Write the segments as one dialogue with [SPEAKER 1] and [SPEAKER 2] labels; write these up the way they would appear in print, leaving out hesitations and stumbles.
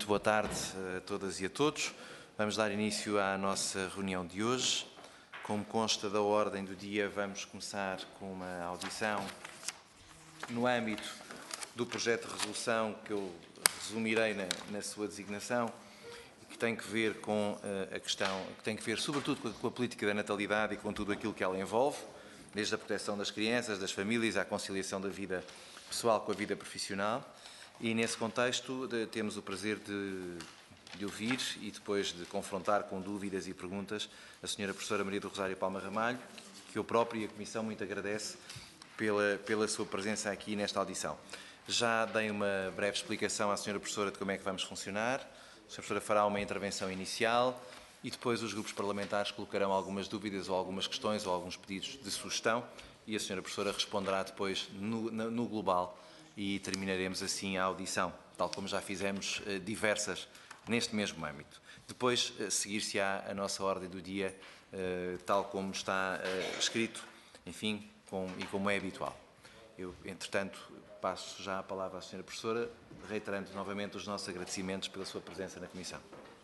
[SPEAKER 1] Muito boa tarde a todas e a todos. Vamos dar início à nossa reunião de hoje. Como consta da ordem do dia, vamos começar com uma audição no âmbito do projeto de resolução que eu resumirei na sua designação e que tem que ver com a questão, que tem que ver sobretudo com a política da natalidade e com tudo aquilo que ela envolve, desde a proteção das crianças, das famílias, à conciliação da vida pessoal com a vida profissional. E, nesse contexto, temos o prazer de ouvir e depois de confrontar com dúvidas e perguntas a Sra. Professora Maria do Rosário Palma Ramalho, que eu próprio e a Comissão muito agradece pela sua presença aqui nesta audição. Já dei uma breve explicação à Sra. Professora de como é que vamos funcionar. A Sra. Professora fará uma intervenção inicial e depois os grupos parlamentares colocarão algumas dúvidas ou algumas questões ou alguns pedidos de sugestão e a Sra. Professora responderá depois no global e terminaremos assim a audição, tal como já fizemos diversas neste mesmo âmbito. Depois seguir-se-á a nossa ordem do dia, tal como está escrito, enfim, e como é habitual. Eu, entretanto, passo já a palavra à Sra. Professora, reiterando novamente os nossos agradecimentos pela sua presença na Comissão.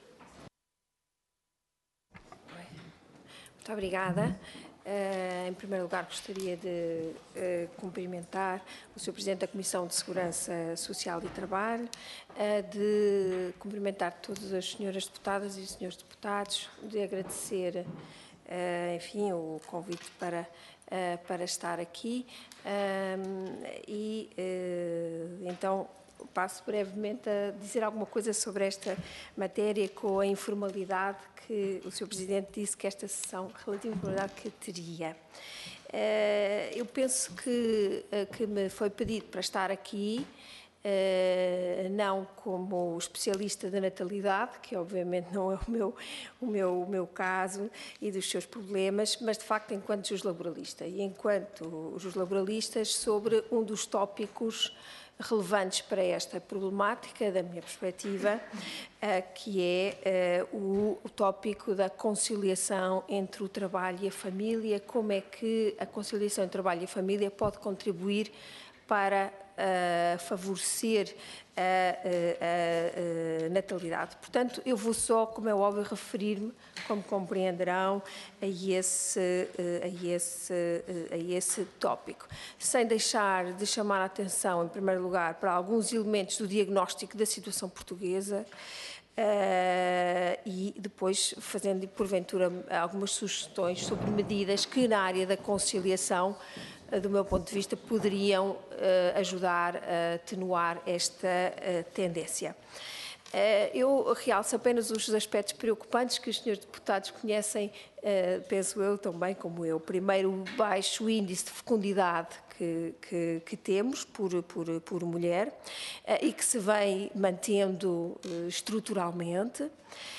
[SPEAKER 2] Muito obrigada. Em primeiro lugar, gostaria de cumprimentar o Sr. Presidente da Comissão de Segurança Social e Trabalho, de cumprimentar todas as senhoras deputadas e senhores deputados, de agradecer, enfim, o convite para estar aqui então passo brevemente a dizer alguma coisa sobre esta matéria com a informalidade que o Sr. Presidente disse que esta sessão, relativa à informalidade que teria. Eu penso que me foi pedido para estar aqui, não como especialista da natalidade, que obviamente não é o meu caso e dos seus problemas, mas de facto enquanto juslaboralista e enquanto juslaboralistas sobre um dos tópicos relevantes para esta problemática, da minha perspectiva, que é o tópico da conciliação entre o trabalho e a família, como é que a conciliação entre o trabalho e a família pode contribuir para favorecer a natalidade. Portanto, eu vou só, como é óbvio, referir-me, como compreenderão, a esse tópico, sem deixar de chamar a atenção, em primeiro lugar, para alguns elementos do diagnóstico da situação portuguesa e depois fazendo, porventura, algumas sugestões sobre medidas que, na área da conciliação, do meu ponto de vista, poderiam ajudar a atenuar esta tendência. Eu realço apenas os aspectos preocupantes que os senhores deputados conhecem, penso eu também como eu. Primeiro, o baixo índice de fecundidade que temos por mulher e que se vem mantendo estruturalmente.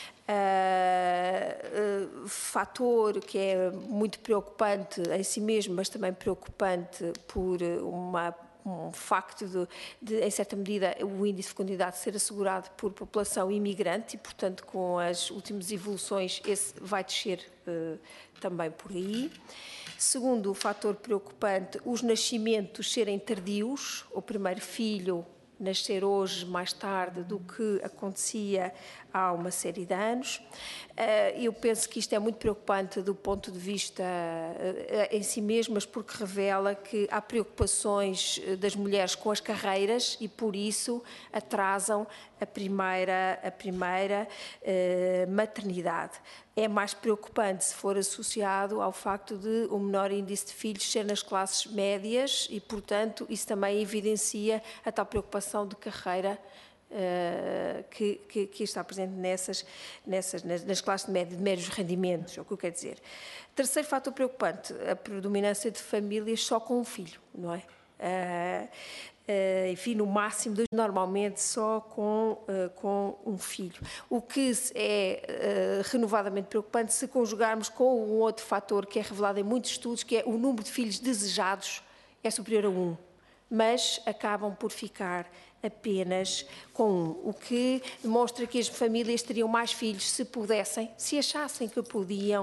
[SPEAKER 2] Fator que é muito preocupante em si mesmo, mas também preocupante por um facto de, em certa medida, o índice de fecundidade ser assegurado por população imigrante e, portanto, com as últimas evoluções, esse vai descer também por aí. Segundo, o fator preocupante, os nascimentos serem tardios, o primeiro filho nascer hoje mais tarde do que acontecia há uma série de anos. Eu penso que isto é muito preocupante do ponto de vista em si mesmo, mas porque revela que há preocupações das mulheres com as carreiras e por isso atrasam a primeira maternidade. É mais preocupante se for associado ao facto de o menor índice de filhos ser nas classes médias e, portanto, isso também evidencia a tal preocupação de carreira que está presente nas classes de médios rendimentos, é o que eu quero dizer. Terceiro fator preocupante, a predominância de famílias só com um filho, não é? Enfim, no máximo, normalmente só com um filho. O que é renovadamente preocupante se conjugarmos com um outro fator que é revelado em muitos estudos, que é o número de filhos desejados é superior a 1, mas acabam por ficar apenas com um, o que demonstra que as famílias teriam mais filhos se pudessem, se achassem que podiam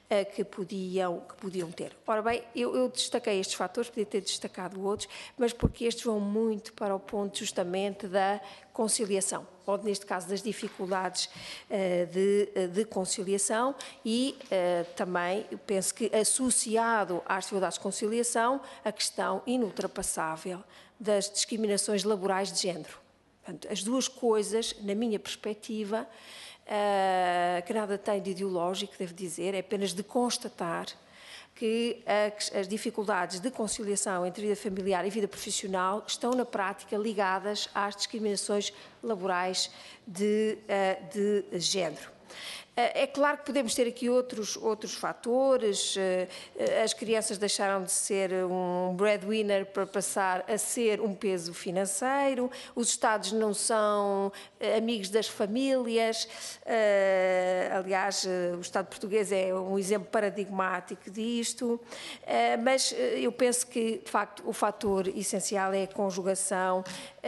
[SPEAKER 2] ter. Ora bem, eu destaquei estes fatores, podia ter destacado outros, mas porque estes vão muito para o ponto justamente da conciliação, ou neste caso das dificuldades de conciliação e também penso que associado às dificuldades de conciliação a questão inultrapassável das discriminações laborais de género. Portanto, as duas coisas, na minha perspectiva, que nada tem de ideológico, devo dizer, é apenas de constatar que as dificuldades de conciliação entre vida familiar e vida profissional estão na prática ligadas às discriminações laborais de género. É claro que podemos ter aqui outros fatores, as crianças deixaram de ser um breadwinner para passar a ser um peso financeiro, os Estados não são amigos das famílias, aliás, o Estado português é um exemplo paradigmático disto, mas eu penso que, de facto, o fator essencial é a conjugação,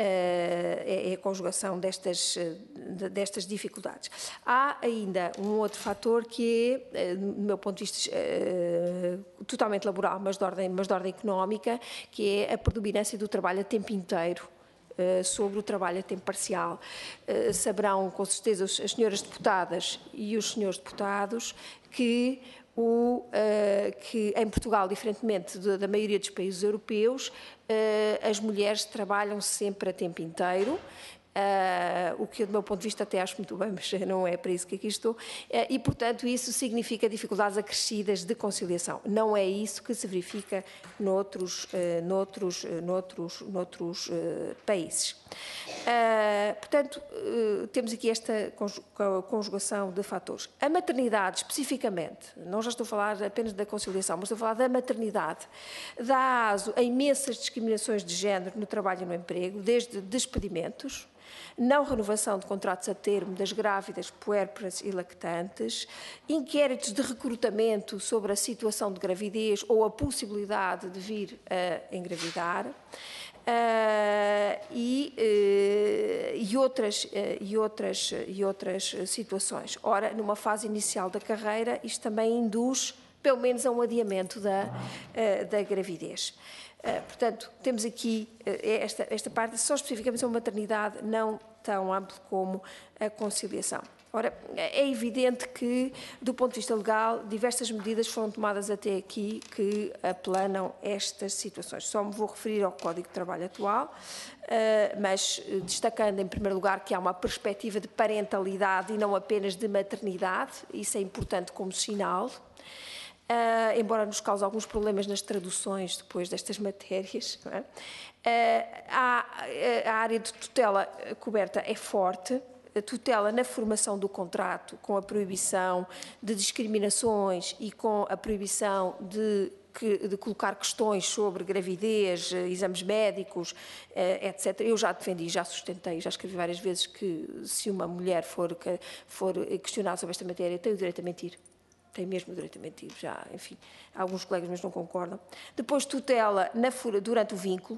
[SPEAKER 2] destas dificuldades. Há ainda um outro fator que é, do meu ponto de vista, totalmente laboral, mas de ordem económica, que é a predominância do trabalho a tempo inteiro sobre o trabalho a tempo parcial. Saberão, com certeza, as senhoras deputadas e os senhores deputados que em Portugal, diferentemente da maioria dos países europeus, as mulheres trabalham sempre a tempo inteiro, o que, do meu ponto de vista, até acho muito bem, mas não é para isso que aqui estou, e, portanto, isso significa dificuldades acrescidas de conciliação. Não é isso que se verifica noutros países. Portanto, temos aqui esta conjugação de fatores. A maternidade, especificamente, não já estou a falar apenas da conciliação, mas estou a falar da maternidade, dá aso a imensas discriminações de género no trabalho e no emprego, desde despedimentos, não renovação de contratos a termo das grávidas, puérperas e lactantes, inquéritos de recrutamento sobre a situação de gravidez ou a possibilidade de vir a engravidar, e outras situações. Ora, numa fase inicial da carreira, isto também induz, pelo menos, a um adiamento da gravidez. Portanto, temos aqui esta parte, só especificamente a maternidade, não tão amplo como a conciliação. Ora, é evidente que, do ponto de vista legal, diversas medidas foram tomadas até aqui que aplanam estas situações. Só me vou referir ao Código de Trabalho atual, mas destacando, em primeiro lugar, que há uma perspectiva de parentalidade e não apenas de maternidade, isso é importante como sinal. Embora nos cause alguns problemas nas traduções depois destas matérias, não é? A área de tutela coberta é forte, a tutela na formação do contrato, com a proibição de discriminações e com a proibição de colocar questões sobre gravidez, exames médicos, etc. Eu já defendi, já sustentei, já escrevi várias vezes que se uma mulher for questionada sobre esta matéria, tem o direito a mentir. Tem mesmo o direito a mentir, já, enfim, alguns colegas meus não concordam. Depois, tutela durante o vínculo.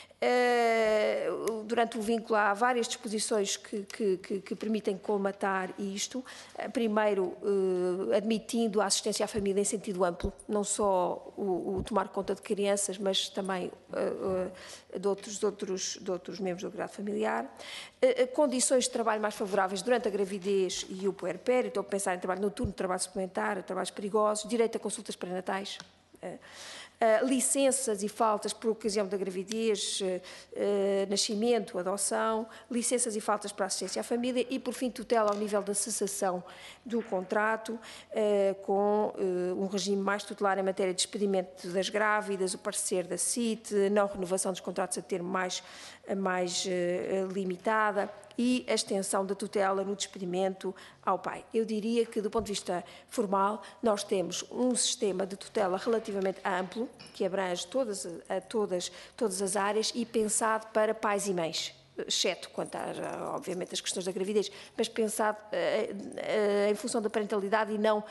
[SPEAKER 2] Durante o vínculo há várias disposições que permitem colmatar isto. Primeiro, admitindo a assistência à família em sentido amplo, não só o tomar conta de crianças, mas também de outros membros do agregado familiar. Condições de trabalho mais favoráveis durante a gravidez e o puerpério, estou a pensar em trabalho noturno, trabalho suplementar, trabalhos perigosos, direito a consultas pré-natais. Licenças e faltas por ocasião da gravidez, nascimento, adoção, licenças e faltas para assistência à família e, por fim, tutela ao nível da cessação do contrato, com um regime mais tutelar em matéria de despedimento das grávidas, o parecer da CIT, não renovação dos contratos a termo mais limitada e a extensão da tutela no despedimento ao pai. Eu diria que, do ponto de vista formal, nós temos um sistema de tutela relativamente amplo, que abrange todas as áreas e pensado para pais e mães, exceto quanto a, obviamente, as questões da gravidez, mas pensado em função da parentalidade e não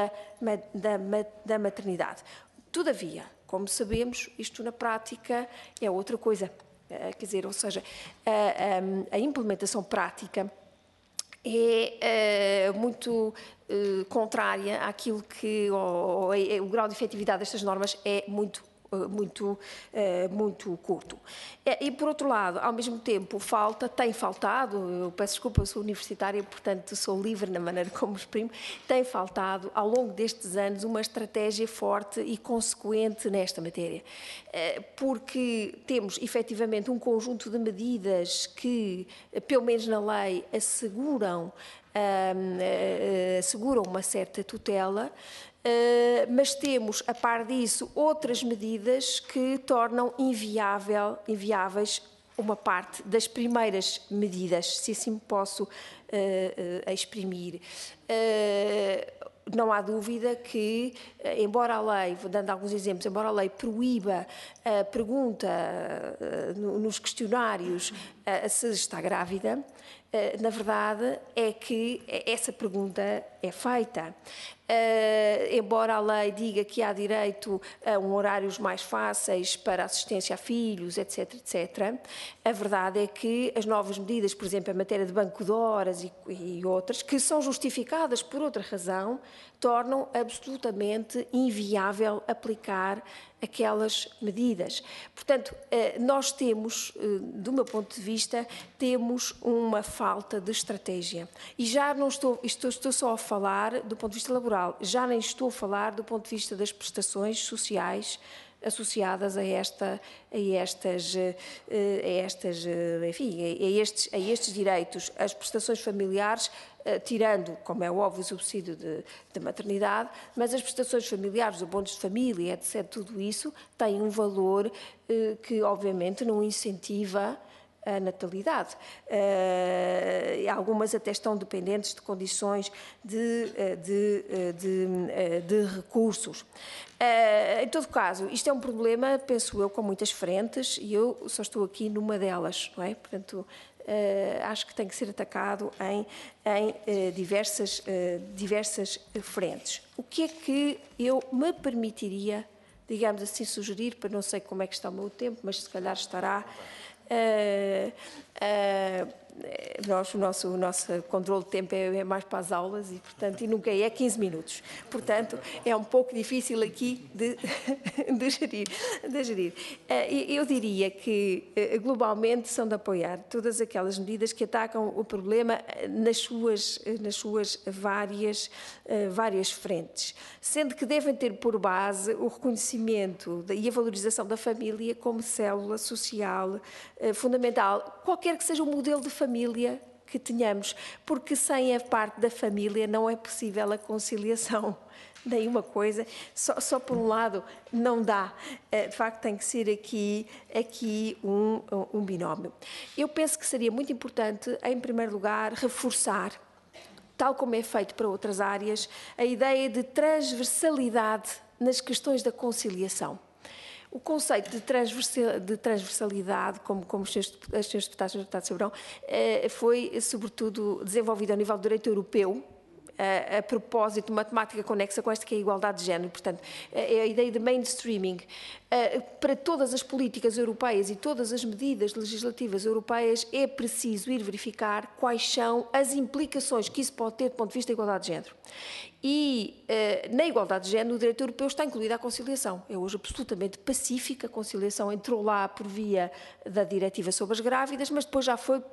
[SPEAKER 2] da maternidade. Todavia, como sabemos, isto na prática é outra coisa. quer dizer, ou seja, a implementação prática é muito contrária àquilo que o grau de efetividade destas normas é muito curto. E, por outro lado, ao mesmo tempo, tem faltado, eu peço desculpa, eu sou universitária, portanto sou livre na maneira como exprimo, tem faltado, ao longo destes anos, uma estratégia forte e consequente nesta matéria. Porque temos, efetivamente, um conjunto de medidas que, pelo menos na lei, asseguram uma certa tutela, mas temos, a par disso, outras medidas que tornam inviáveis uma parte das primeiras medidas, se assim me posso exprimir. Não há dúvida que, embora a lei, dando alguns exemplos, embora a lei proíba a pergunta nos questionários se está grávida, na verdade é que essa pergunta é feita. Embora a lei diga que há direito a horários mais fáceis para assistência a filhos, etc., etc., a verdade é que as novas medidas, por exemplo, em matéria de banco de horas e outras, que são justificadas por outra razão, tornam absolutamente inviável aplicar aquelas medidas. Portanto, nós temos, do meu ponto de vista, temos uma falta de estratégia. E já não estou só a falar do ponto de vista laboral, já nem estou a falar do ponto de vista das prestações sociais associadas a estes direitos. As prestações familiares, tirando, como é óbvio, o subsídio de maternidade, mas as prestações familiares, os abonos de família, etc., tudo isso tem um valor que, obviamente, não incentiva a natalidade. Algumas até estão dependentes de condições de recursos. Em todo caso, isto é um problema, penso eu, com muitas frentes, e eu só estou aqui numa delas, não é? Portanto, acho que tem que ser atacado em diversas frentes. O que é que eu me permitiria, digamos assim, sugerir, para não sei como é que está o meu tempo, mas se calhar estará... O nosso controle de tempo é mais para as aulas e nunca é 15 minutos. Portanto, é um pouco difícil aqui de gerir. Eu diria que, globalmente, são de apoiar todas aquelas medidas que atacam o problema nas suas várias frentes, sendo que devem ter por base o reconhecimento e a valorização da família como célula social fundamental, qualquer que seja o modelo de família que tenhamos, porque sem a parte da família não é possível a conciliação. Nenhuma coisa, só por um lado não dá. De facto, tem que ser aqui um binómio. Eu penso que seria muito importante, em primeiro lugar, reforçar, tal como é feito para outras áreas, a ideia de transversalidade nas questões da conciliação. O conceito de transversalidade, como os senhores deputados saberão, foi, sobretudo, desenvolvido ao nível do direito europeu, a propósito de uma temática conexa com esta que é a igualdade de género. Portanto, é a ideia de mainstreaming. Para todas as políticas europeias e todas as medidas legislativas europeias é preciso ir verificar quais são as implicações que isso pode ter do ponto de vista da igualdade de género. E na igualdade de género, o direito europeu está incluída a conciliação. É hoje absolutamente pacífica. A conciliação entrou lá por via da diretiva sobre as grávidas, mas depois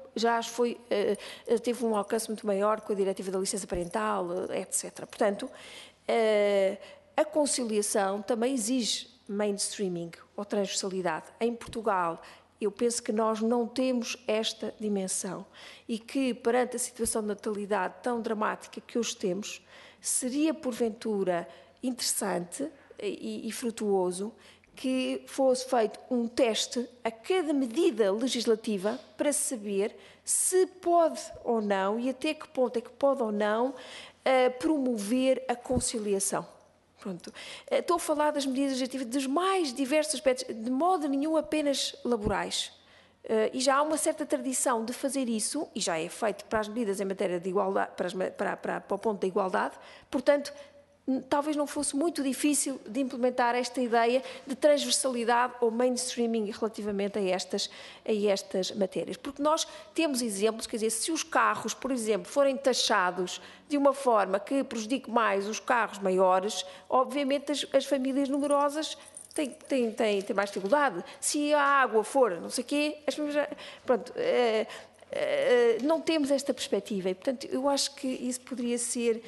[SPEAKER 2] teve um alcance muito maior com a diretiva da licença parental, etc. Portanto, a conciliação também exige mainstreaming ou transversalidade. Em Portugal, eu penso que nós não temos esta dimensão e que, perante a situação de natalidade tão dramática que hoje temos, seria, porventura, interessante e frutuoso que fosse feito um teste a cada medida legislativa para saber se pode ou não, e até que ponto é que pode ou não, promover a conciliação. Pronto. Estou a falar das medidas legislativas dos mais diversos aspectos, de modo nenhum apenas laborais. E já há uma certa tradição de fazer isso, e já é feito para as medidas em matéria de igualdade, para o ponto da igualdade, portanto, talvez não fosse muito difícil de implementar esta ideia de transversalidade ou mainstreaming relativamente a estas matérias. Porque nós temos exemplos, quer dizer, se os carros, por exemplo, forem taxados de uma forma que prejudique mais os carros maiores, obviamente as famílias numerosas têm mais dificuldade. Se a água for não sei o quê, as famílias... Pronto, não temos esta perspectiva e, portanto, eu acho que isso poderia ser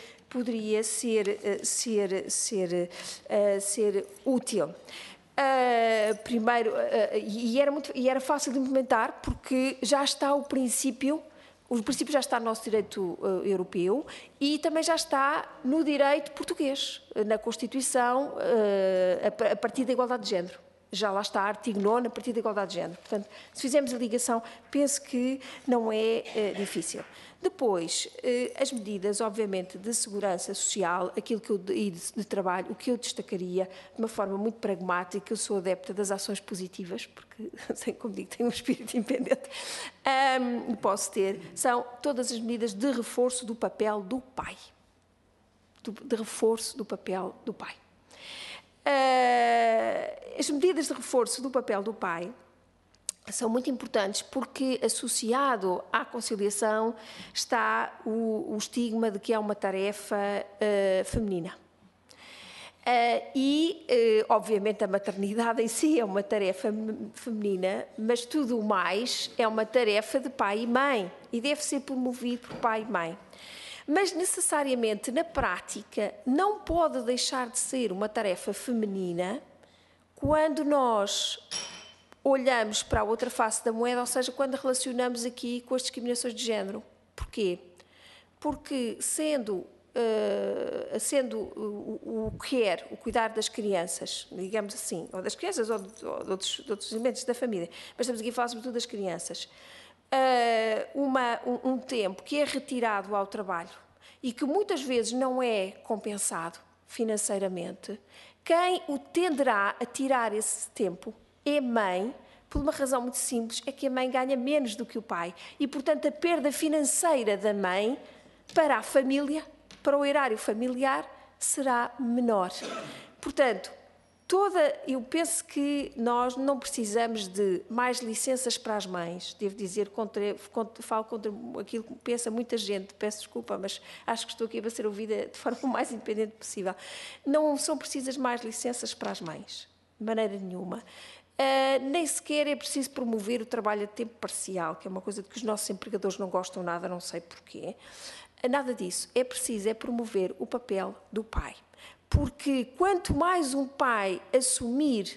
[SPEAKER 2] útil. Primeiro, e era fácil de implementar porque já está o princípio já está no nosso direito europeu e também já está no direito português, na Constituição, a partir da igualdade de género. Já lá está, artigo 9, a partir da igualdade de género. Portanto, se fizermos a ligação, penso que não é difícil. Depois, as medidas, obviamente, de segurança social, e de trabalho, o que eu destacaria de uma forma muito pragmática, eu sou adepta das ações positivas, porque, como digo, tenho um espírito independente, são todas as medidas de reforço do papel do pai. De reforço do papel do pai. As medidas de reforço do papel do pai são muito importantes porque, associado à conciliação, está o estigma de que é uma tarefa feminina. Obviamente, a maternidade em si é uma tarefa feminina, mas tudo o mais é uma tarefa de pai e mãe e deve ser promovido por pai e mãe. Mas, necessariamente, na prática, não pode deixar de ser uma tarefa feminina quando nós olhamos para a outra face da moeda, ou seja, quando relacionamos aqui com as discriminações de género. Porquê? Porque, sendo o que o cuidar das crianças, digamos assim, ou das crianças ou de outros elementos da família, mas estamos aqui a falar sobretudo das crianças, um tempo que é retirado ao trabalho e que muitas vezes não é compensado financeiramente, quem o tenderá a tirar esse tempo é a mãe, por uma razão muito simples, é que a mãe ganha menos do que o pai e, portanto, a perda financeira da mãe para a família, para o erário familiar, será menor. Portanto, eu penso que nós não precisamos de mais licenças para as mães. Devo dizer, falo contra aquilo que pensa muita gente, peço desculpa, mas acho que estou aqui a ser ouvida de forma o mais independente possível. Não são precisas mais licenças para as mães, de maneira nenhuma. Nem sequer é preciso promover o trabalho a tempo parcial, que é uma coisa de que os nossos empregadores não gostam nada, não sei porquê. Nada disso. É preciso promover o papel do pai. Porque quanto mais um pai assumir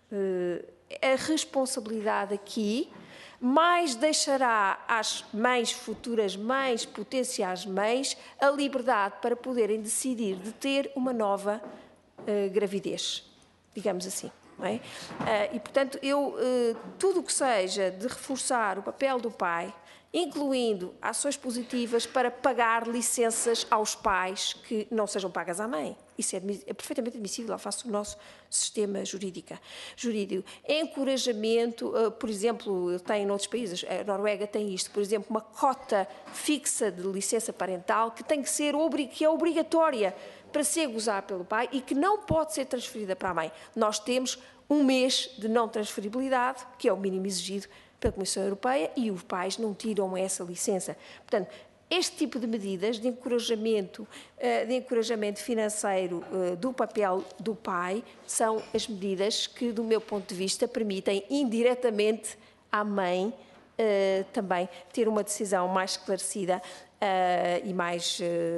[SPEAKER 2] a responsabilidade aqui, mais deixará às mães, futuras mães, potenciais mães, a liberdade para poderem decidir de ter uma nova gravidez, digamos assim. Não é? E, portanto, tudo o que seja de reforçar o papel do pai, incluindo ações positivas para pagar licenças aos pais que não sejam pagas à mãe. Isso é perfeitamente admissível face do nosso sistema jurídico. Encorajamento, por exemplo, tem em outros países, a Noruega tem isto, por exemplo, uma cota fixa de licença parental que tem que ser que é obrigatória para ser gozada pelo pai e que não pode ser transferida para a mãe. Nós temos um mês de não transferibilidade, que é o mínimo exigido pela Comissão Europeia, e os pais não tiram essa licença. Portanto, este tipo de medidas de encorajamento financeiro do papel do pai são as medidas que, do meu ponto de vista, permitem indiretamente à mãe também ter uma decisão mais esclarecida e mais...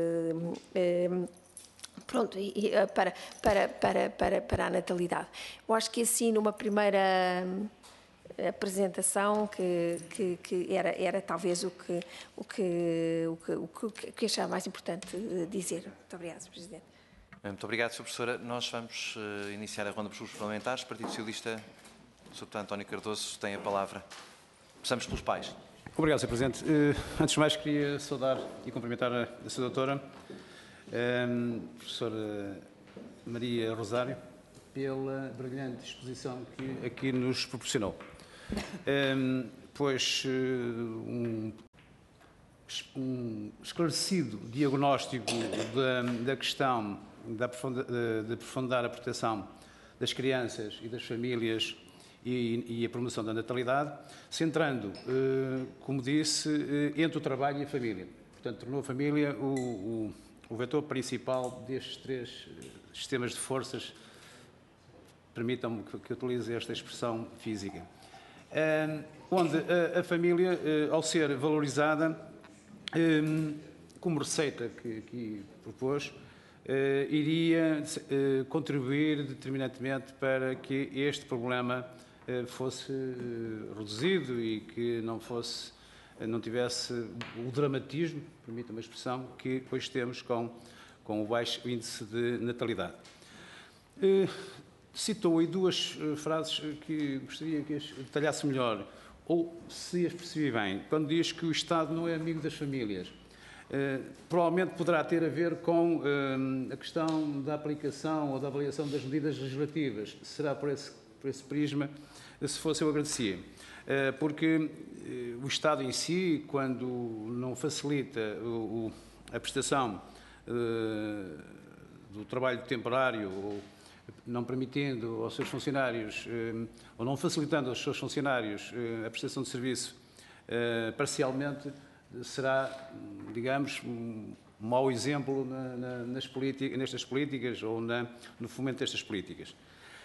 [SPEAKER 2] Pronto, para a natalidade. Eu acho que assim, numa primeira apresentação, que era talvez o que achava mais importante dizer. Muito obrigada, Sr. Presidente.
[SPEAKER 1] Muito obrigado, Sra. Professora. Nós vamos iniciar a ronda dos grupos parlamentares. Partido Socialista, o Sr. Deputado António Cardoso tem a palavra. Começamos pelos pais.
[SPEAKER 3] Obrigado, Sr. Presidente. Antes de mais, queria saudar e cumprimentar a Sra. Doutora, Professora Maria Rosário, pela brilhante exposição que aqui nos proporcionou. Pois um esclarecido diagnóstico da questão de aprofundar a proteção das crianças e das famílias e a promoção da natalidade, centrando, como disse, entre o trabalho e a família. Portanto, tornou a família o vetor principal destes 3 sistemas de forças, permitam-me que utilize esta expressão física, onde a família, ao ser valorizada, como receita que aqui propôs, iria contribuir determinantemente para que este problema fosse reduzido e que não tivesse o dramatismo, permita-me a expressão, que hoje temos com o baixo índice de natalidade. Citou aí 2 frases que gostaria que as detalhasse melhor, ou se as percebi bem, quando diz que o Estado não é amigo das famílias. Provavelmente poderá ter a ver com a questão da aplicação ou da avaliação das medidas legislativas. Será por esse prisma? Se fosse, eu agradecia. Porque o Estado em si, quando não facilita a prestação do trabalho temporário, ou não permitindo aos seus funcionários, ou não facilitando aos seus funcionários a prestação de serviço parcialmente, será, digamos, um mau exemplo nestas políticas ou no fomento destas políticas.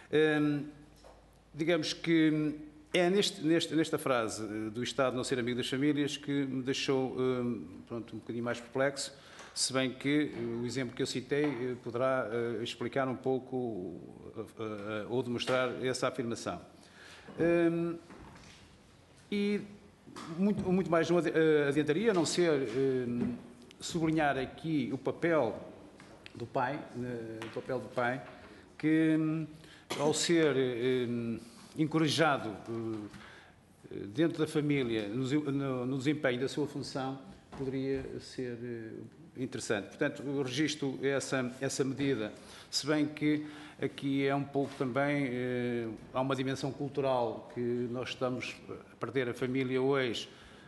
[SPEAKER 3] Digamos que é nesta frase do Estado não ser amigo das famílias que me deixou um bocadinho mais perplexo, se bem que o exemplo que eu citei poderá explicar um pouco ou demonstrar essa afirmação. E muito mais não adiantaria, a não ser sublinhar aqui o papel do pai, que ao ser encorajado dentro da família no desempenho da sua função, poderia ser interessante. Portanto, eu registro essa medida, se bem que aqui é um pouco também, há uma dimensão cultural que nós estamos a perder. A família hoje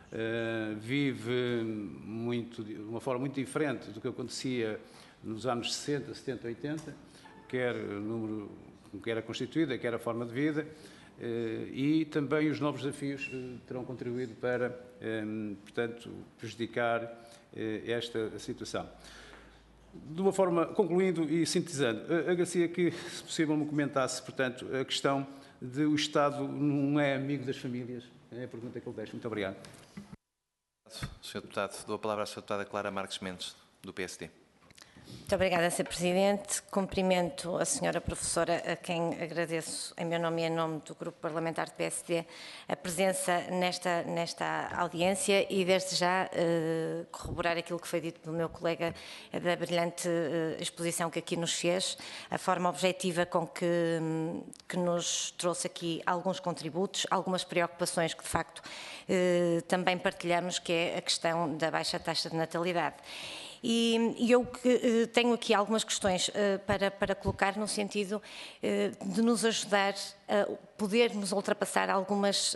[SPEAKER 3] vive de uma forma muito diferente do que acontecia nos anos 60, 70, 80, quer o número com que era constituída, quer a forma de vida, e também os novos desafios terão contribuído para, portanto, prejudicar esta situação. De uma forma, concluindo e sintetizando, agradecia que, se possível, me comentasse, portanto, a questão de o Estado não é amigo das famílias. É a pergunta que eu deixo. Muito obrigado.
[SPEAKER 1] Sr. Deputado, dou a palavra à Sra. Deputada Clara Marques Mendes, do PSD.
[SPEAKER 4] Muito obrigada, Sr. Presidente. Cumprimento a Sra. Professora, a quem agradeço, em meu nome e em nome do Grupo Parlamentar do PSD, a presença nesta audiência e, desde já, corroborar aquilo que foi dito do meu colega da brilhante exposição que aqui nos fez, a forma objetiva com que nos trouxe aqui alguns contributos, algumas preocupações que, de facto, também partilhamos, que é a questão da baixa taxa de natalidade. E eu tenho aqui algumas questões para colocar no sentido de nos ajudar a podermos ultrapassar alguns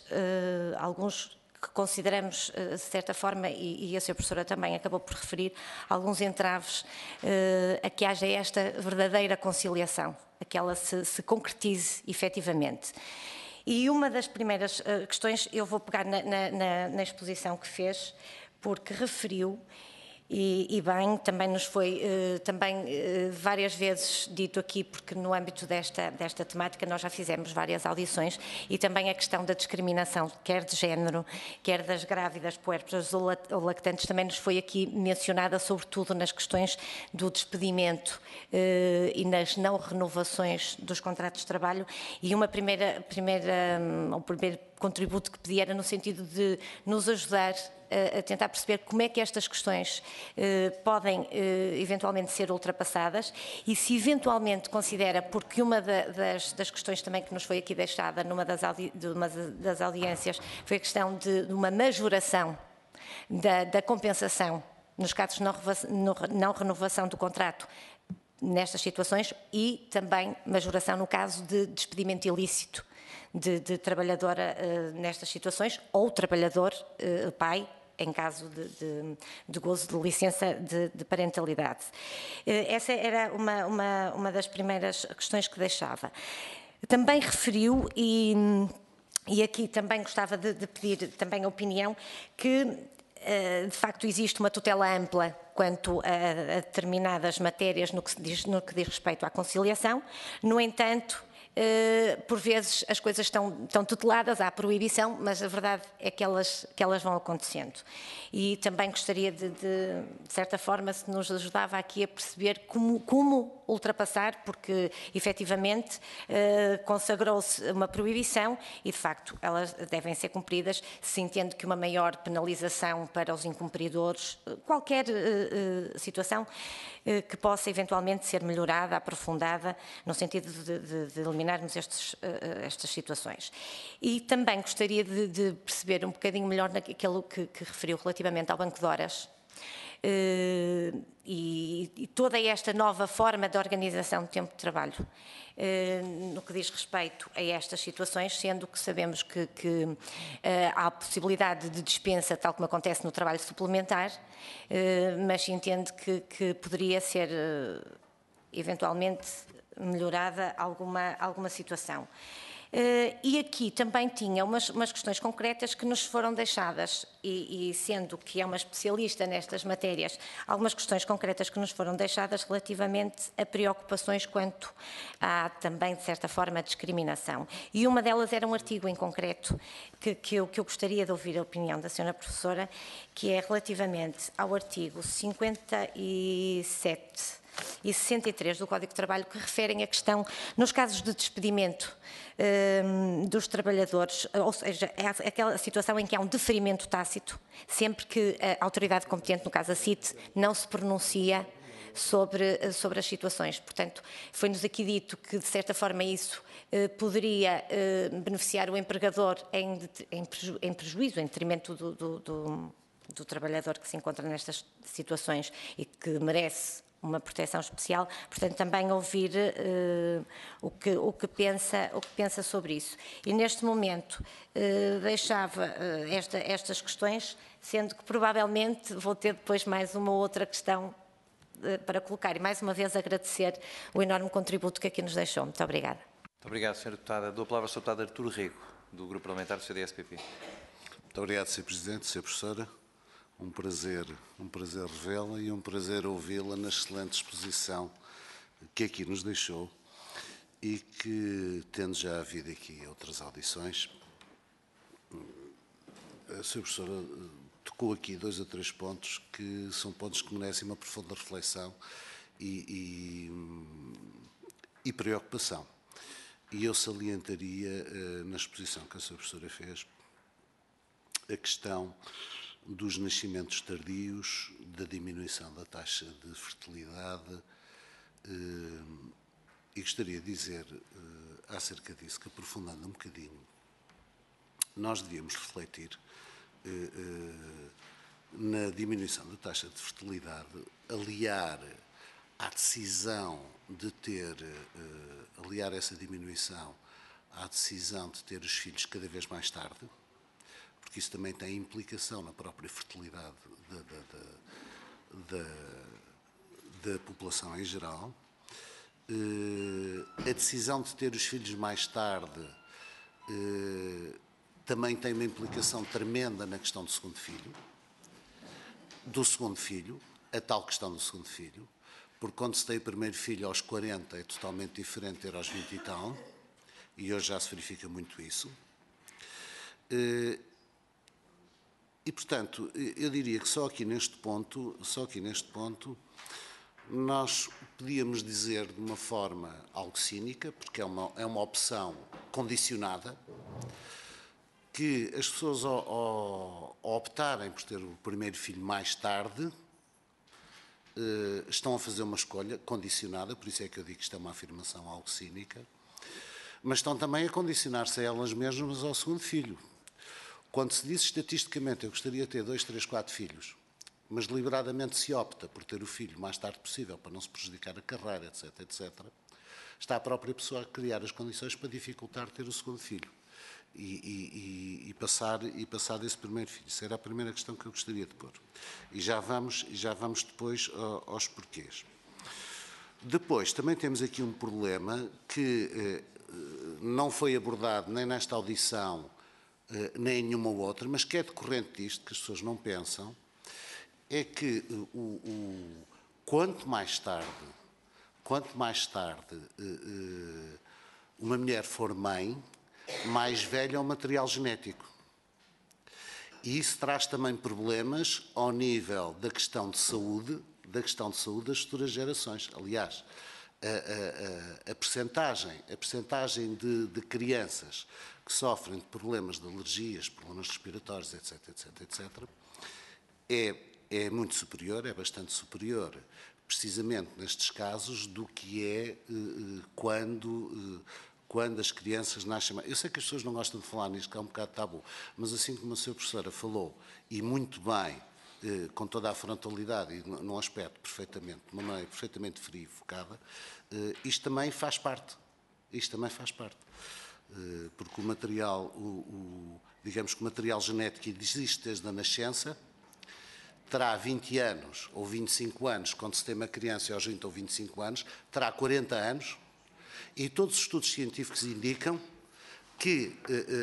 [SPEAKER 4] que consideramos, de certa forma, e a Sra. Professora também acabou por referir, alguns entraves a que haja esta verdadeira conciliação, a que ela se concretize efetivamente. E uma das primeiras questões, eu vou pegar na exposição que fez, porque referiu, e bem, também nos foi várias vezes dito aqui, porque no âmbito desta temática nós já fizemos várias audições, e também a questão da discriminação, quer de género, quer das grávidas, puérperas ou lactantes, também nos foi aqui mencionada, sobretudo nas questões do despedimento e nas não renovações dos contratos de trabalho. E o primeiro contributo que pedi era no sentido de nos ajudar a tentar perceber como é que estas questões podem eventualmente ser ultrapassadas, e se eventualmente considera, porque uma das questões também que nos foi aqui deixada numa das audiências foi a questão de uma majoração da compensação nos casos de não renovação do contrato nestas situações, e também majoração no caso de despedimento ilícito de trabalhadora nestas situações, ou trabalhador pai em caso de gozo de licença de parentalidade. Essa era uma das primeiras questões que deixava. Também referiu, e aqui também gostava de pedir também a opinião, que de facto existe uma tutela ampla quanto a determinadas matérias no que diz respeito à conciliação. No entanto, por vezes as coisas estão tuteladas, há proibição, mas a verdade é que elas vão acontecendo. E também gostaria de certa forma, se nos ajudava aqui a perceber como ultrapassar, porque efetivamente consagrou-se uma proibição e de facto elas devem ser cumpridas, se entende que uma maior penalização para os incumpridores, qualquer situação que possa eventualmente ser melhorada, aprofundada, no sentido de eliminarmos estas situações. E também gostaria de perceber um bocadinho melhor naquilo que referiu relativamente ao banco de horas, e toda esta nova forma de organização do tempo de trabalho, no que diz respeito a estas situações, sendo que sabemos que há a possibilidade de dispensa, tal como acontece no trabalho suplementar, mas entende que poderia ser eventualmente melhorada alguma situação. E aqui também tinha umas questões concretas que nos foram deixadas, e sendo que é uma especialista nestas matérias, algumas questões concretas que nos foram deixadas relativamente a preocupações quanto à também, de certa forma, discriminação. E uma delas era um artigo em concreto que eu gostaria de ouvir a opinião da senhora professora, que é relativamente ao artigo 57 e 63 do Código de Trabalho, que referem a questão, nos casos de despedimento dos trabalhadores, ou seja, é aquela situação em que há um deferimento tácito, sempre que a autoridade competente, no caso a CIT, não se pronuncia sobre as situações. Portanto, foi-nos aqui dito que, de certa forma, isso poderia beneficiar o empregador em prejuízo, em detrimento do trabalhador que se encontra nestas situações e que merece uma proteção especial. Portanto, também ouvir o que pensa sobre isso. E neste momento deixava estas questões, sendo que provavelmente vou ter depois mais uma outra questão para colocar. E mais uma vez agradecer o enorme contributo que aqui nos deixou. Muito obrigada.
[SPEAKER 1] Muito obrigado, Sra. Deputada. Dou a palavra ao Sr. Deputado Arturo Rego, do Grupo Parlamentar do CDS-PP.
[SPEAKER 5] Muito obrigado, Sr. Presidente, Sra. Professora. Um prazer revê-la e um prazer ouvi-la na excelente exposição que aqui nos deixou e que, tendo já havido aqui outras audições, a Sra. Professora tocou aqui 2 ou 3 pontos que são pontos que merecem uma profunda reflexão e preocupação. E eu salientaria, na exposição que a Sra. Professora fez, a questão dos nascimentos tardios, da diminuição da taxa de fertilidade, e gostaria de dizer acerca disso que, aprofundando um bocadinho, nós devíamos refletir na diminuição da taxa de fertilidade, aliar à decisão de aliar essa diminuição à decisão de ter os filhos cada vez mais tarde, porque isso também tem implicação na própria fertilidade da população em geral. A decisão de ter os filhos mais tarde também tem uma implicação tremenda na questão do segundo filho, a tal questão do segundo filho, porque quando se tem o primeiro filho aos 40 é totalmente diferente de ter aos 20 e tal, e hoje já se verifica muito isso. E, portanto, eu diria que só aqui neste ponto, nós podíamos dizer de uma forma algo cínica, porque é uma opção condicionada, que as pessoas ao optarem por ter o primeiro filho mais tarde, estão a fazer uma escolha condicionada, por isso é que eu digo que isto é uma afirmação algo cínica, mas estão também a condicionar-se a elas mesmas ao segundo filho. Quando se diz estatisticamente, eu gostaria de ter 2, 3, 4 filhos, mas deliberadamente se opta por ter o filho o mais tarde possível para não se prejudicar a carreira, etc., está a própria pessoa a criar as condições para dificultar ter o segundo filho. e passar desse primeiro filho. Isso era a primeira questão que eu gostaria de pôr. E já vamos depois aos porquês. Depois, também temos aqui um problema que não foi abordado nem nesta audição, nem em nenhuma outra, mas que é decorrente disto, que as pessoas não pensam, é que quanto mais tarde uma mulher for mãe, mais velho é o material genético. E isso traz também problemas ao nível da questão de saúde das futuras gerações. Aliás, a percentagem de crianças que sofrem de problemas de alergias, problemas respiratórios, etc., é muito superior, é bastante superior, precisamente nestes casos, do que é quando as crianças nascem. Eu sei que as pessoas não gostam de falar nisto, que é um bocado tabu, mas assim como a sua professora falou, e muito bem, com toda a frontalidade e num aspecto perfeitamente, de uma maneira perfeitamente fria e focada, isto também faz parte. Porque o material, digamos que o material genético existe desde a nascença, terá 20 anos ou 25 anos, quando se tem uma criança aos 20 ou 25 anos, terá 40 anos, e todos os estudos científicos indicam que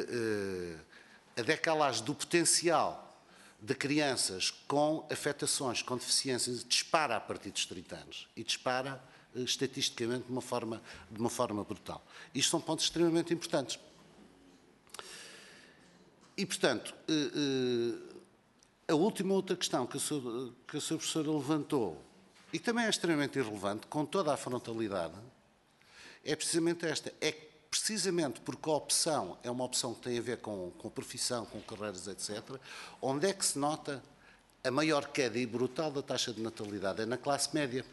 [SPEAKER 5] a decalagem do potencial de crianças com afetações, com deficiências, dispara a partir dos 30 anos. E dispara estatisticamente de uma forma brutal. Isto são pontos extremamente importantes. E, portanto, a última outra questão que a sua professora levantou, e também é extremamente irrelevante, com toda a frontalidade, é precisamente esta. É precisamente porque a opção é uma opção que tem a ver com profissão, com carreiras, etc., onde é que se nota a maior queda e brutal da taxa de natalidade? É na classe média.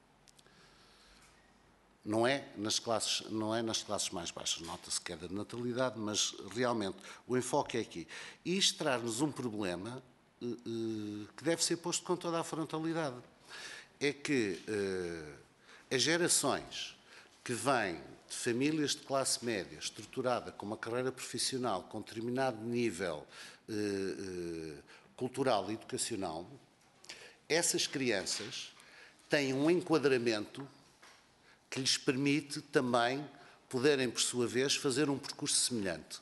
[SPEAKER 5] Não é nas classes mais baixas. Nota-se queda de natalidade, mas realmente o enfoque é aqui. E isto traz-nos um problema que deve ser posto com toda a frontalidade. É que as gerações que vêm de famílias de classe média, estruturada, com uma carreira profissional, com determinado nível cultural e educacional, essas crianças têm um enquadramento que lhes permite também poderem, por sua vez, fazer um percurso semelhante.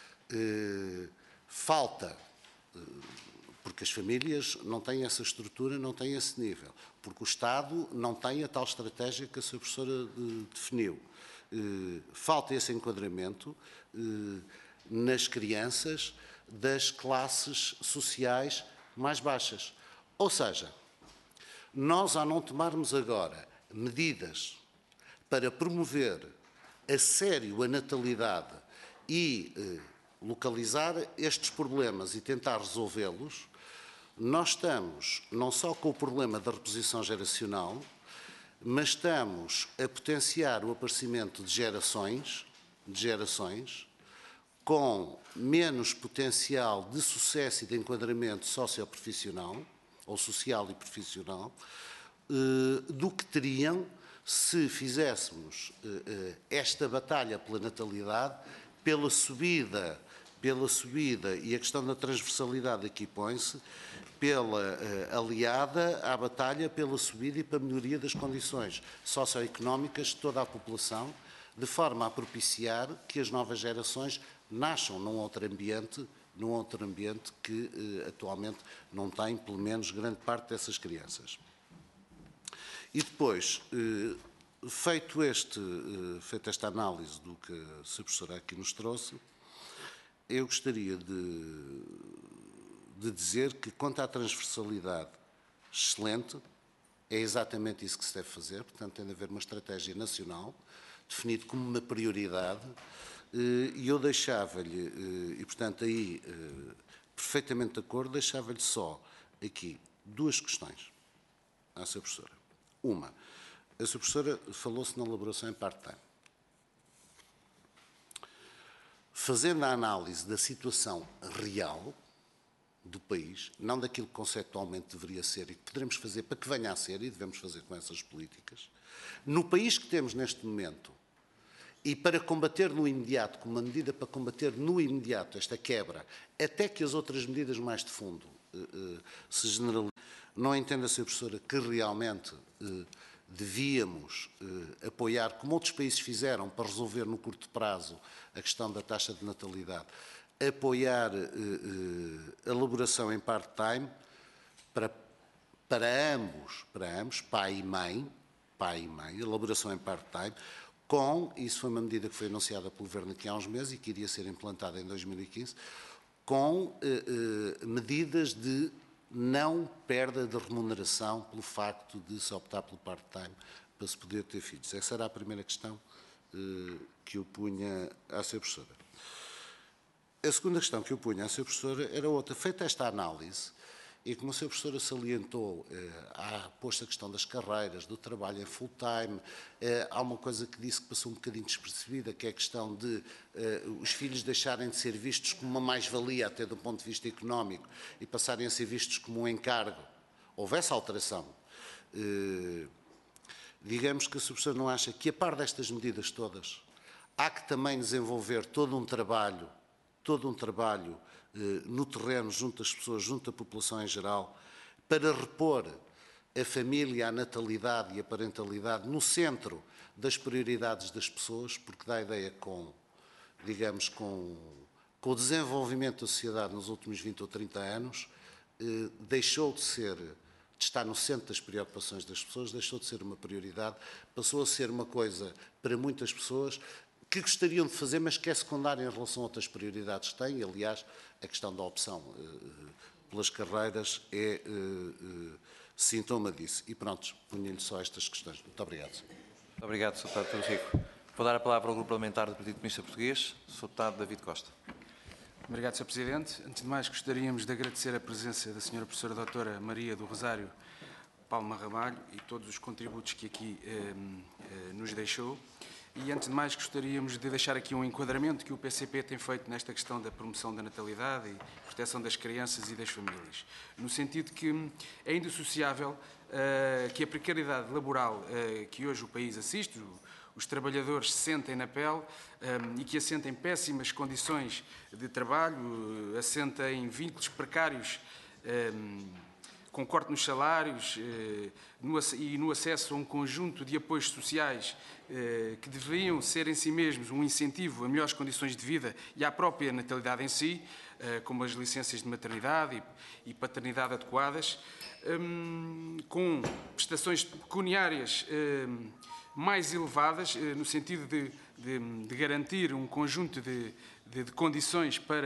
[SPEAKER 5] Falta, porque as famílias não têm essa estrutura, não têm esse nível, porque o Estado não tem a tal estratégia que a sua professora definiu. Falta esse enquadramento nas crianças das classes sociais mais baixas. Ou seja, nós, ao não tomarmos agora medidas para promover a sério a natalidade e localizar estes problemas e tentar resolvê-los, nós estamos não só com o problema da reposição geracional, mas estamos a potenciar o aparecimento de gerações com menos potencial de sucesso e de enquadramento socioprofissional, ou social e profissional, do que teriam se fizéssemos esta batalha pela natalidade, pela subida, e a questão da transversalidade aqui põe-se, aliada à batalha pela subida e para a melhoria das condições socioeconómicas de toda a população, de forma a propiciar que as novas gerações nasçam num outro ambiente que atualmente não tem, pelo menos, grande parte dessas crianças. E depois, feita esta análise do que a sua professora aqui nos trouxe, eu gostaria de dizer que, quanto à transversalidade, excelente, é exatamente isso que se deve fazer, portanto tem de haver uma estratégia nacional, definido como uma prioridade, e eu deixava-lhe, e portanto aí, perfeitamente de acordo, deixava-lhe só aqui duas questões à sua professora. Uma, a sua professora falou-se na elaboração em part-time. Fazendo a análise da situação real do país, não daquilo que conceptualmente deveria ser e que poderemos fazer para que venha a ser, e devemos fazer com essas políticas, no país que temos neste momento, E para combater no imediato, como uma medida para combater no imediato esta quebra, até que as outras medidas mais de fundo se generalizem, não entenda, Sra. Professora, que realmente devíamos apoiar, como outros países fizeram para resolver no curto prazo a questão da taxa de natalidade, apoiar a elaboração em part-time para ambos, pai e mãe, elaboração em part-time, isso foi uma medida que foi anunciada pelo Governo aqui há uns meses e que iria ser implantada em 2015, com medidas de não perda de remuneração pelo facto de se optar pelo part-time para se poder ter filhos. Essa era a primeira questão que eu punha à Sra. Professora. A segunda questão que eu punha à Sra. Professora era outra. Feita esta análise, e como a Sra. Professora salientou, há posto a questão das carreiras, do trabalho em full-time, há uma coisa que disse que passou um bocadinho despercebida, que é a questão de os filhos deixarem de ser vistos como uma mais-valia, até do ponto de vista económico, e passarem a ser vistos como um encargo. Houve essa alteração. Digamos que a Sra. Professora não acha que, a par destas medidas todas, há que também desenvolver todo um trabalho no terreno, junto das pessoas, junto da população em geral, para repor a família, a natalidade e a parentalidade no centro das prioridades das pessoas, porque dá a ideia digamos, com o desenvolvimento da sociedade nos últimos 20 ou 30 anos, deixou de estar no centro das preocupações das pessoas, deixou de ser uma prioridade, passou a ser uma coisa para muitas pessoas que gostariam de fazer, mas que é secundária em relação a outras prioridades que têm. Aliás, a questão da opção pelas carreiras é sintoma disso. E pronto, ponho-lhe só estas questões. Muito obrigado.
[SPEAKER 1] Muito obrigado, Sr. Deputado Pedro Rico. Vou dar a palavra ao Grupo Parlamentar do Partido Comunista Português, Sr. Deputado David Costa.
[SPEAKER 3] Obrigado, Sr. Presidente. Antes de mais, gostaríamos de agradecer a presença da Sra. Professora Doutora Maria do Rosário Palma Ramalho e todos os contributos que aqui nos deixou. E, antes de mais, gostaríamos de deixar aqui um enquadramento que o PCP tem feito nesta questão da promoção da natalidade e proteção das crianças e das famílias, no sentido que é indissociável que a precariedade laboral que hoje o país assiste, os trabalhadores se sentem na pele e que assenta em péssimas condições de trabalho, assenta em vínculos precários, com corte nos salários e no acesso a um conjunto de apoios sociais que deveriam ser em si mesmos um incentivo a melhores condições de vida e à própria natalidade em si, como as licenças de maternidade e paternidade adequadas, com prestações pecuniárias mais elevadas, no sentido de garantir um conjunto de condições para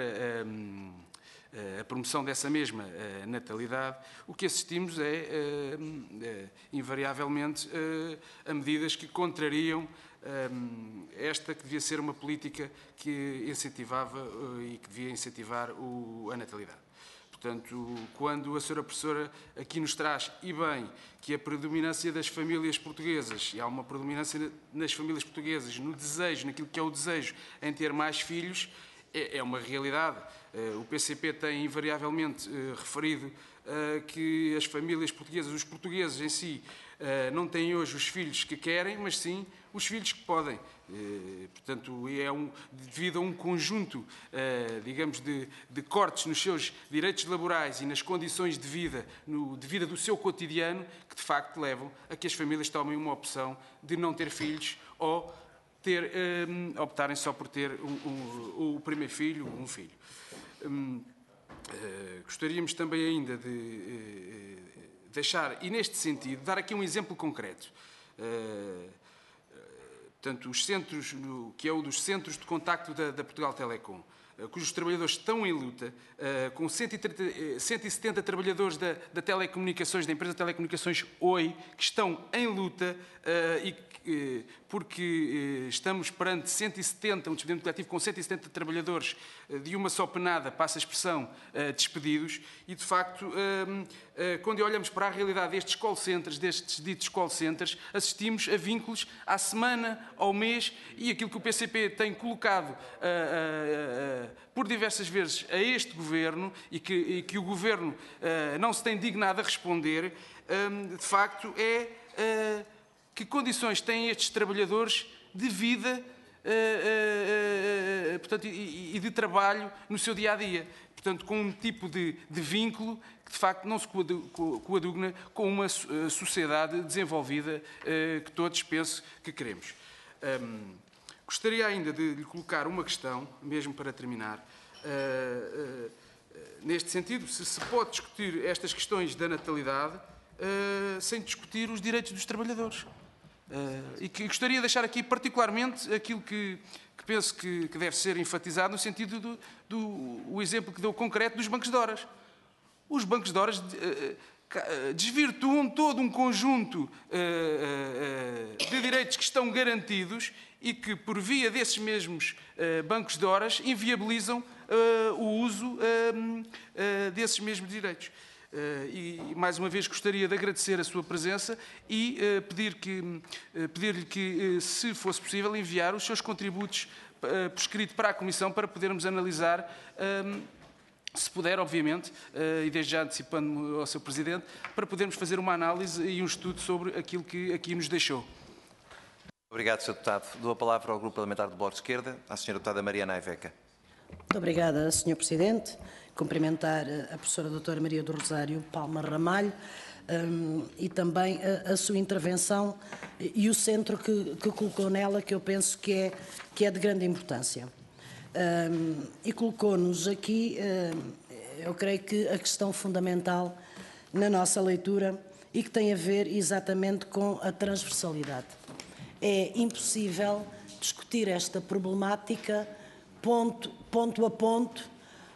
[SPEAKER 3] a promoção dessa mesma natalidade, o que assistimos é, invariavelmente, a medidas que contrariam esta que devia ser uma política que incentivava e que devia incentivar a natalidade. Portanto, quando a Sra. Professora aqui nos traz, e bem, que a predominância das famílias portuguesas, e há uma predominância nas famílias portuguesas, no desejo, naquilo que é o desejo em ter mais filhos, é uma realidade. O PCP tem invariavelmente referido que as famílias portuguesas, os portugueses em si, não têm hoje os filhos que querem, mas sim os filhos que podem. Portanto, devido a um conjunto, digamos, de cortes nos seus direitos laborais e nas condições de vida do seu cotidiano, que de facto levam a que as famílias tomem uma opção de não ter filhos ou optarem só por ter o primeiro filho, um filho. Gostaríamos também ainda de deixar, e neste sentido, dar aqui um exemplo concreto. Portanto, os centros, que é o dos centros de contacto da Portugal Telecom, cujos trabalhadores estão em luta, com 170 trabalhadores da telecomunicações, da empresa de telecomunicações Oi, que estão em luta porque estamos perante 170, um despedimento coletivo com 170 trabalhadores de uma só penada, passa a expressão, despedidos, e de facto, quando olhamos para a realidade destes call centers, destes ditos call centers, assistimos a vínculos à semana, ao mês, e aquilo que o PCP tem colocado por diversas vezes a este Governo e que o Governo não se tem dignado a responder, de facto, é que condições têm estes trabalhadores de vida
[SPEAKER 6] portanto, e de trabalho no seu dia-a-dia. Portanto, com um tipo de vínculo que, de facto, não se coaduna com uma sociedade desenvolvida que todos penso que queremos. Gostaria ainda de lhe colocar uma questão, mesmo para terminar. Neste sentido, se pode discutir estas questões da natalidade sem discutir os direitos dos trabalhadores. E que gostaria de deixar aqui particularmente aquilo que penso que deve ser enfatizado no sentido do exemplo que deu concreto dos bancos de horas. Os bancos de horas desvirtuam todo um conjunto de direitos que estão garantidos e que, por via desses mesmos bancos de horas, inviabilizam o uso desses mesmos direitos. E, mais uma vez, gostaria de agradecer a sua presença e pedir-lhe que, se fosse possível, enviar os seus contributos por escrito para a Comissão para podermos analisar, se puder, obviamente, e desde já antecipando-me ao Sr. Presidente, para podermos fazer uma análise e um estudo sobre aquilo que aqui nos deixou.
[SPEAKER 1] Obrigado, Sr. Deputado. Dou a palavra ao Grupo Parlamentar do Bloco de Esquerda, à Sra. Deputada Mariana Aiveca.
[SPEAKER 7] Muito obrigada, Sr. Presidente. Cumprimentar a professora doutora Maria do Rosário Palma Ramalho e também a sua intervenção e o centro que colocou nela, que eu penso que é de grande importância. E colocou-nos aqui, eu creio que a questão fundamental na nossa leitura e que tem a ver exatamente com a transversalidade. É impossível discutir esta problemática ponto a ponto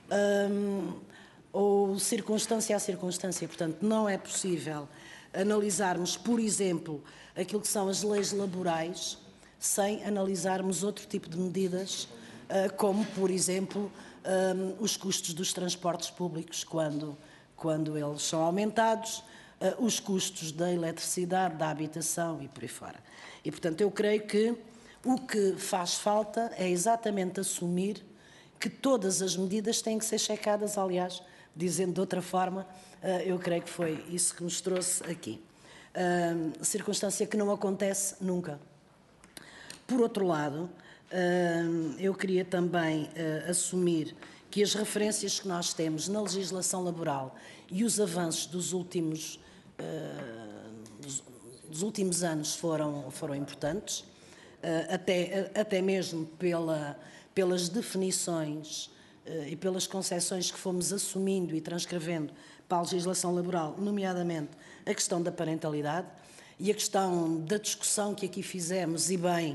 [SPEAKER 7] ou circunstância a circunstância. Portanto, não é possível analisarmos, por exemplo, aquilo que são as leis laborais sem analisarmos outro tipo de medidas, como, por exemplo, os custos dos transportes públicos, quando eles são aumentados, os custos da eletricidade, da habitação e por aí fora. E, portanto, eu creio que o que faz falta é exatamente assumir que todas as medidas têm que ser checadas, aliás, dizendo de outra forma, eu creio que foi isso que nos trouxe aqui. Circunstância que não acontece nunca. Por outro lado, eu queria também assumir que as referências que nós temos na legislação laboral e os avanços dos últimos anos foram importantes, até mesmo pelas definições e pelas concepções que fomos assumindo e transcrevendo para a legislação laboral, nomeadamente a questão da parentalidade e a questão da discussão que aqui fizemos, e bem,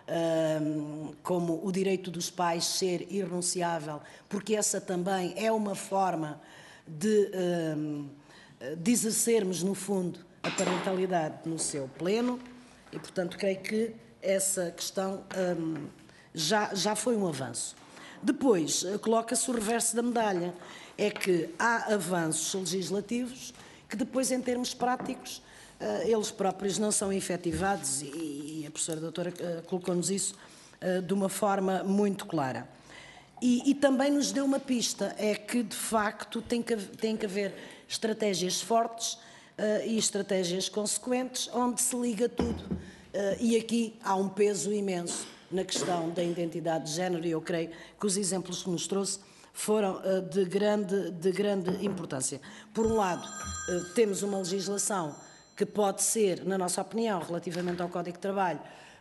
[SPEAKER 7] como o direito dos pais ser irrenunciável, porque essa também é uma forma de exercermos, no fundo, a parentalidade no seu pleno, e, portanto, creio que essa questão já foi um avanço. Depois, coloca-se o reverso da medalha, é que há avanços legislativos que depois, em termos práticos, eles próprios não são efetivados, e a professora doutora colocou-nos isso de uma forma muito clara. E também nos deu uma pista, é que, de facto, tem que haver estratégias fortes e estratégias consequentes, onde se liga tudo. E aqui há um peso imenso na questão da identidade de género, e eu creio que os exemplos que nos trouxe foram de grande importância. Por um lado, temos uma legislação que pode ser, na nossa opinião, relativamente ao Código de Trabalho,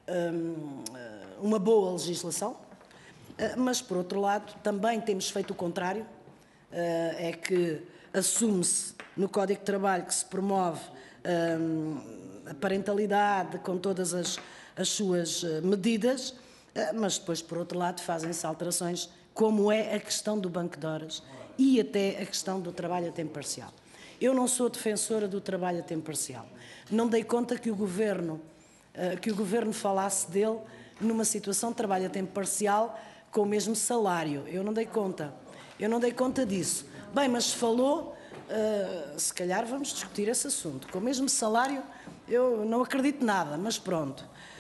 [SPEAKER 7] uma boa legislação, mas, por outro lado, também temos feito o contrário, é que assume-se no Código de Trabalho que se promove a parentalidade com todas as suas medidas, mas depois, por outro lado, fazem-se alterações, como é a questão do banco de horas e até a questão do trabalho a tempo parcial. Eu não sou defensora do trabalho a tempo parcial. Não dei conta que o Governo falasse dele numa situação de trabalho a tempo parcial com o mesmo salário. Eu não dei conta. Eu não dei conta disso. Bem, mas se falou, se calhar vamos discutir esse assunto. Com o mesmo salário, eu não acredito nada, mas pronto.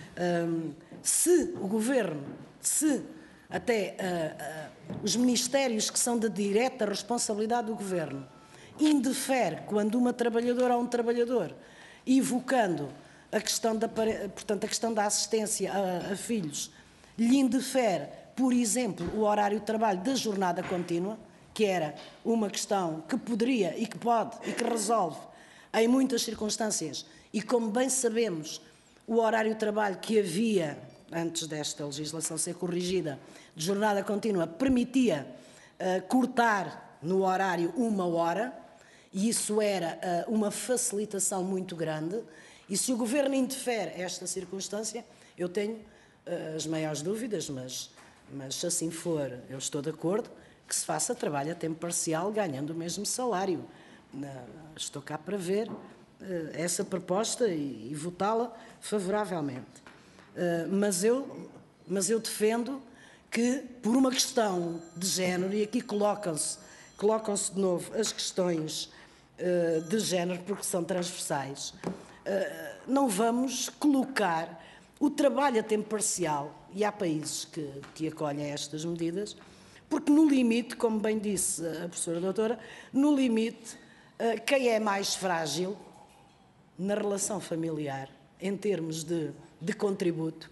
[SPEAKER 7] Se o Governo, se até os ministérios que são de direta responsabilidade do Governo indefere quando uma trabalhadora ou um trabalhador, evocando a questão da assistência a filhos, lhe indefere, por exemplo, o horário de trabalho da jornada contínua, que era uma questão que poderia e que pode e que resolve em muitas circunstâncias, e como bem sabemos, o horário de trabalho que havia, antes desta legislação ser corrigida, de jornada contínua, permitia cortar no horário 1 hora, e isso era uma facilitação muito grande, e se o Governo indefere esta circunstância, eu tenho as maiores dúvidas, mas se assim for, eu estou de acordo, que se faça trabalho a tempo parcial ganhando o mesmo salário. Estou cá para ver essa proposta e votá-la favoravelmente. Mas eu defendo que, por uma questão de género, e aqui colocam-se de novo as questões de género, porque são transversais, não vamos colocar o trabalho a tempo parcial, e há países que acolhem estas medidas, porque no limite, como bem disse a professora doutora, no limite, quem é mais frágil na relação familiar, em termos de contributo,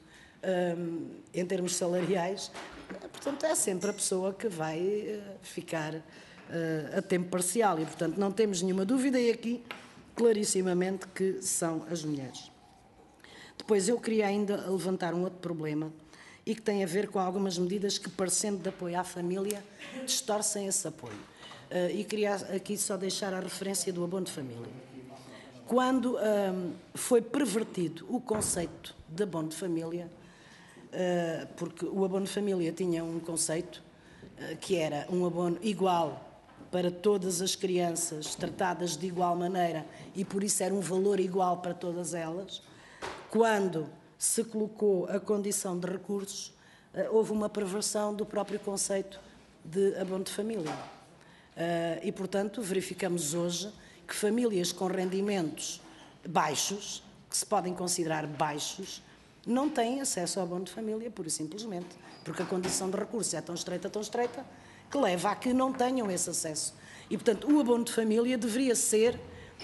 [SPEAKER 7] em termos salariais, portanto, é sempre a pessoa que vai ficar a tempo parcial e, portanto, não temos nenhuma dúvida, e aqui, clarissimamente, que são as mulheres. Depois, eu queria ainda levantar um outro problema e que tem a ver com algumas medidas que, parecendo de apoio à família, distorcem esse apoio. E queria aqui só deixar a referência do abono de família. Quando foi pervertido o conceito de abono de família, porque o abono de família tinha um conceito que era um abono igual para todas as crianças, tratadas de igual maneira, e por isso era um valor igual para todas elas. Quando se colocou a condição de recursos, houve uma perversão do próprio conceito de abono de família. E, portanto, verificamos hoje que famílias com rendimentos baixos, que se podem considerar baixos, não têm acesso ao abono de família, pura e simplesmente, porque a condição de recurso é tão estreita, que leva a que não tenham esse acesso. E, portanto, o abono de família deveria ser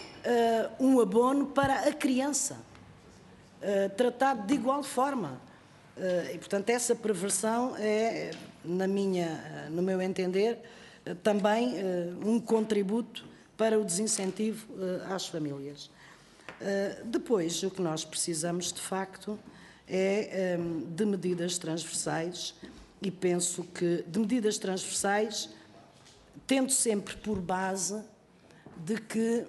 [SPEAKER 7] um abono para a criança, tratado de igual forma. E, portanto, essa perversão é, no meu entender, também um contributo para o desincentivo às famílias. Depois, o que nós precisamos, de facto, é de medidas transversais, e penso que de medidas transversais, tendo sempre por base de que,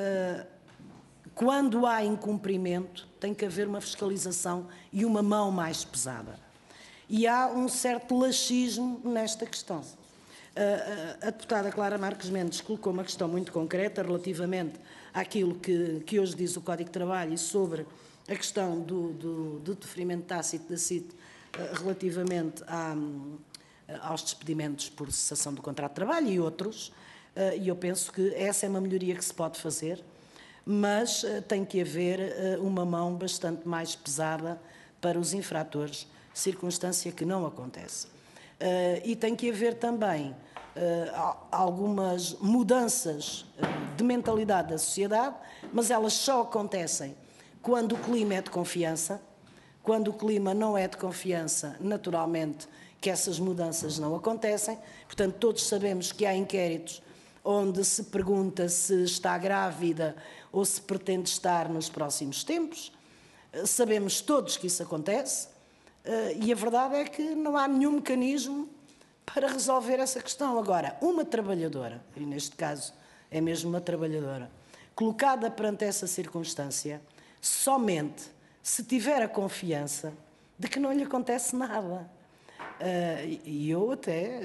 [SPEAKER 7] quando há incumprimento, tem que haver uma fiscalização e uma mão mais pesada. E há um certo laxismo nesta questão. A deputada Clara Marques Mendes colocou uma questão muito concreta relativamente àquilo que hoje diz o Código de Trabalho e sobre a questão do deferimento tácito da CIT relativamente aos despedimentos por cessação do contrato de trabalho e outros, e eu penso que essa é uma melhoria que se pode fazer, mas tem que haver uma mão bastante mais pesada para os infratores, circunstância que não acontece. E tem que haver também algumas mudanças de mentalidade da sociedade, mas elas só acontecem quando o clima é de confiança. Quando o clima não é de confiança, naturalmente que essas mudanças não acontecem. Portanto, todos sabemos que há inquéritos onde se pergunta se está grávida ou se pretende estar nos próximos tempos. Sabemos todos que isso acontece e a verdade é que não há nenhum mecanismo para resolver essa questão. Agora, uma trabalhadora, e neste caso é mesmo uma trabalhadora, colocada perante essa circunstância, somente se tiver a confiança de que não lhe acontece nada. E eu até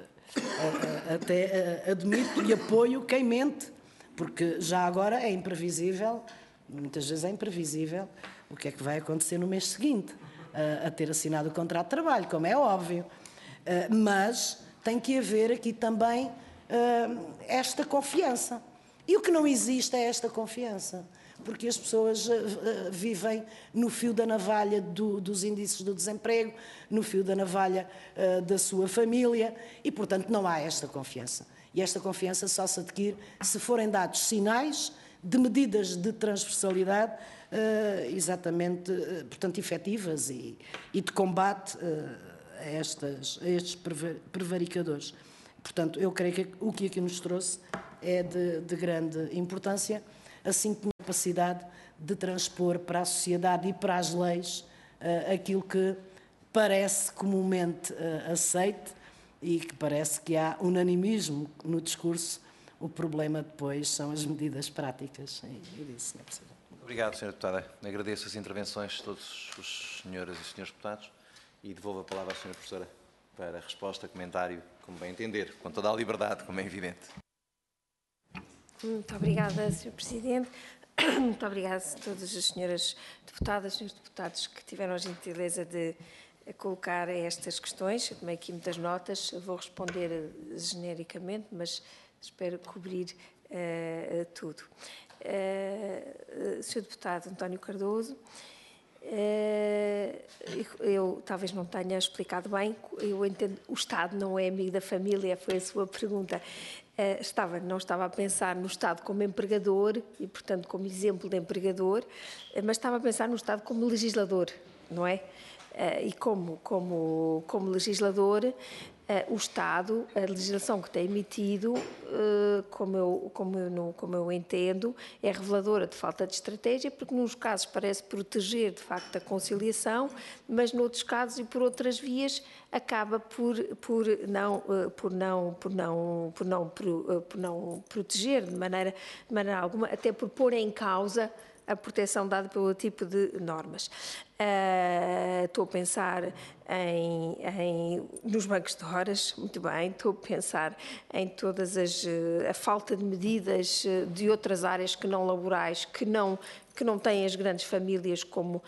[SPEAKER 7] admito e apoio quem mente, porque já agora é imprevisível, muitas vezes é imprevisível, o que é que vai acontecer no mês seguinte, a ter assinado o contrato de trabalho, como é óbvio. Mas tem que haver aqui também esta confiança. E o que não existe é esta confiança, porque as pessoas vivem no fio da navalha dos índices do desemprego, no fio da navalha da sua família, e, portanto, não há esta confiança. E esta confiança só se adquire se forem dados sinais de medidas de transversalidade exatamente, portanto, efetivas e de combate a estes prevaricadores. Portanto, eu creio que o que aqui nos trouxe é de grande importância, assim como a capacidade de transpor para a sociedade e para as leis aquilo que parece comumente aceite e que parece que há unanimismo no discurso. O problema depois são as medidas práticas. É isso, Sr. Presidente.
[SPEAKER 1] Obrigado, Sra. Deputada. Agradeço as intervenções de todos os senhoras e senhores deputados e devolvo a palavra à Sra. Professora para resposta, comentário, como bem entender, com toda a liberdade, como é evidente.
[SPEAKER 2] Muito obrigada, Sr. Presidente. Muito obrigada a todas as senhoras deputadas, senhores deputados que tiveram a gentileza de colocar estas questões. Eu tomei aqui muitas notas, vou responder genericamente, mas espero cobrir tudo. Sr. Deputado António Cardoso, eu talvez não tenha explicado bem, eu entendo, o Estado não é amigo da família, foi a sua pergunta. Não estava a pensar no Estado como empregador e, portanto, como exemplo de empregador, mas estava a pensar no Estado como legislador, não é? E como legislador, o Estado, a legislação que tem emitido, como eu entendo, é reveladora de falta de estratégia, porque nos casos parece proteger de facto a conciliação, mas noutros casos e por outras vias acaba por não proteger de maneira alguma, até por pôr em causa a proteção dada pelo tipo de normas. Estou a pensar nos bancos de horas, muito bem, estou a pensar em todas a falta de medidas de outras áreas que não laborais, que não têm as grandes famílias como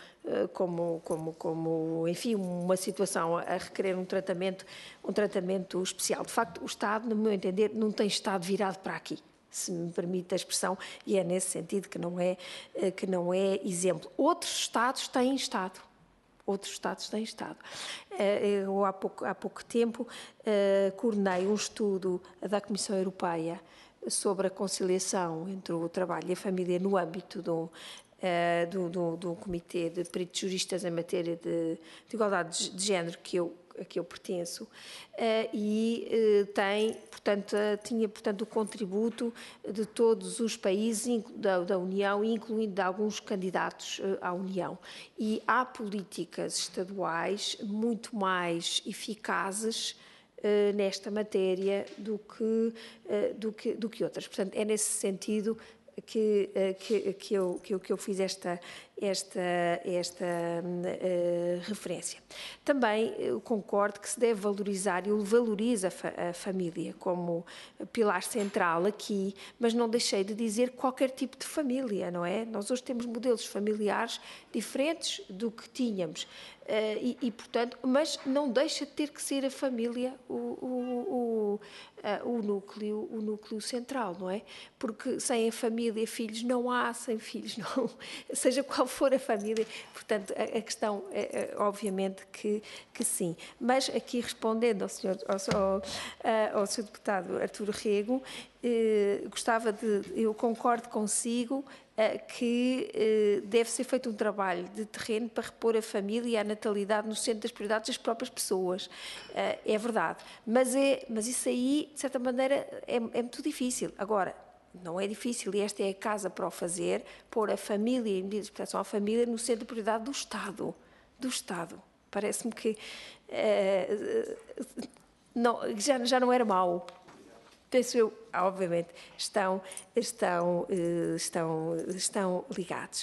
[SPEAKER 2] enfim, uma situação a requerer um tratamento especial. De facto, o Estado, no meu entender, não tem estado virado para aqui, se me permite a expressão, e é nesse sentido que não é exemplo. Outros Estados têm Estado. Eu, há pouco tempo, coordenei um estudo da Comissão Europeia sobre a conciliação entre o trabalho e a família no âmbito do Comitê de Peritos Juristas em matéria de igualdade de género a que eu pertenço, e tinha o contributo de todos os países da União, incluindo de alguns candidatos à União. E há políticas estaduais muito mais eficazes nesta matéria do que outras. Portanto, é nesse sentido que eu fiz esta referência. Também concordo que se deve valorizar, e eu valorizo a família como pilar central aqui, mas não deixei de dizer qualquer tipo de família, não é? Nós hoje temos modelos familiares diferentes do que tínhamos, portanto, mas não deixa de ter que ser a família o núcleo central, não é? Porque sem a família, filhos não há, sem filhos não, seja qual for a família, portanto, a questão é obviamente que sim. Mas aqui respondendo ao Sr. Deputado Artur Rego, eu concordo consigo que deve ser feito um trabalho de terreno para repor a família e a natalidade no centro das prioridades das próprias pessoas. É verdade. Mas isso aí, de certa maneira, é muito difícil. Agora, não é difícil, e esta é a casa para o fazer, pôr a família e medidas de proteção à família no centro de prioridade do Estado. Parece-me que já não era mau. Penso eu, obviamente, estão ligados.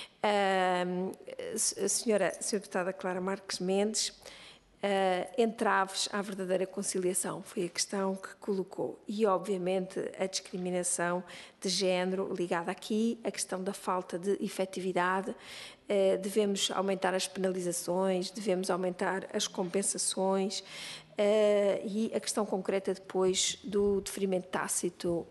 [SPEAKER 2] A senhora deputada Clara Marques Mendes, entraves à verdadeira conciliação, foi a questão que colocou. E, obviamente, a discriminação de género ligada aqui, a questão da falta de efetividade, devemos aumentar as penalizações, devemos aumentar as compensações, e a questão concreta depois do deferimento tácito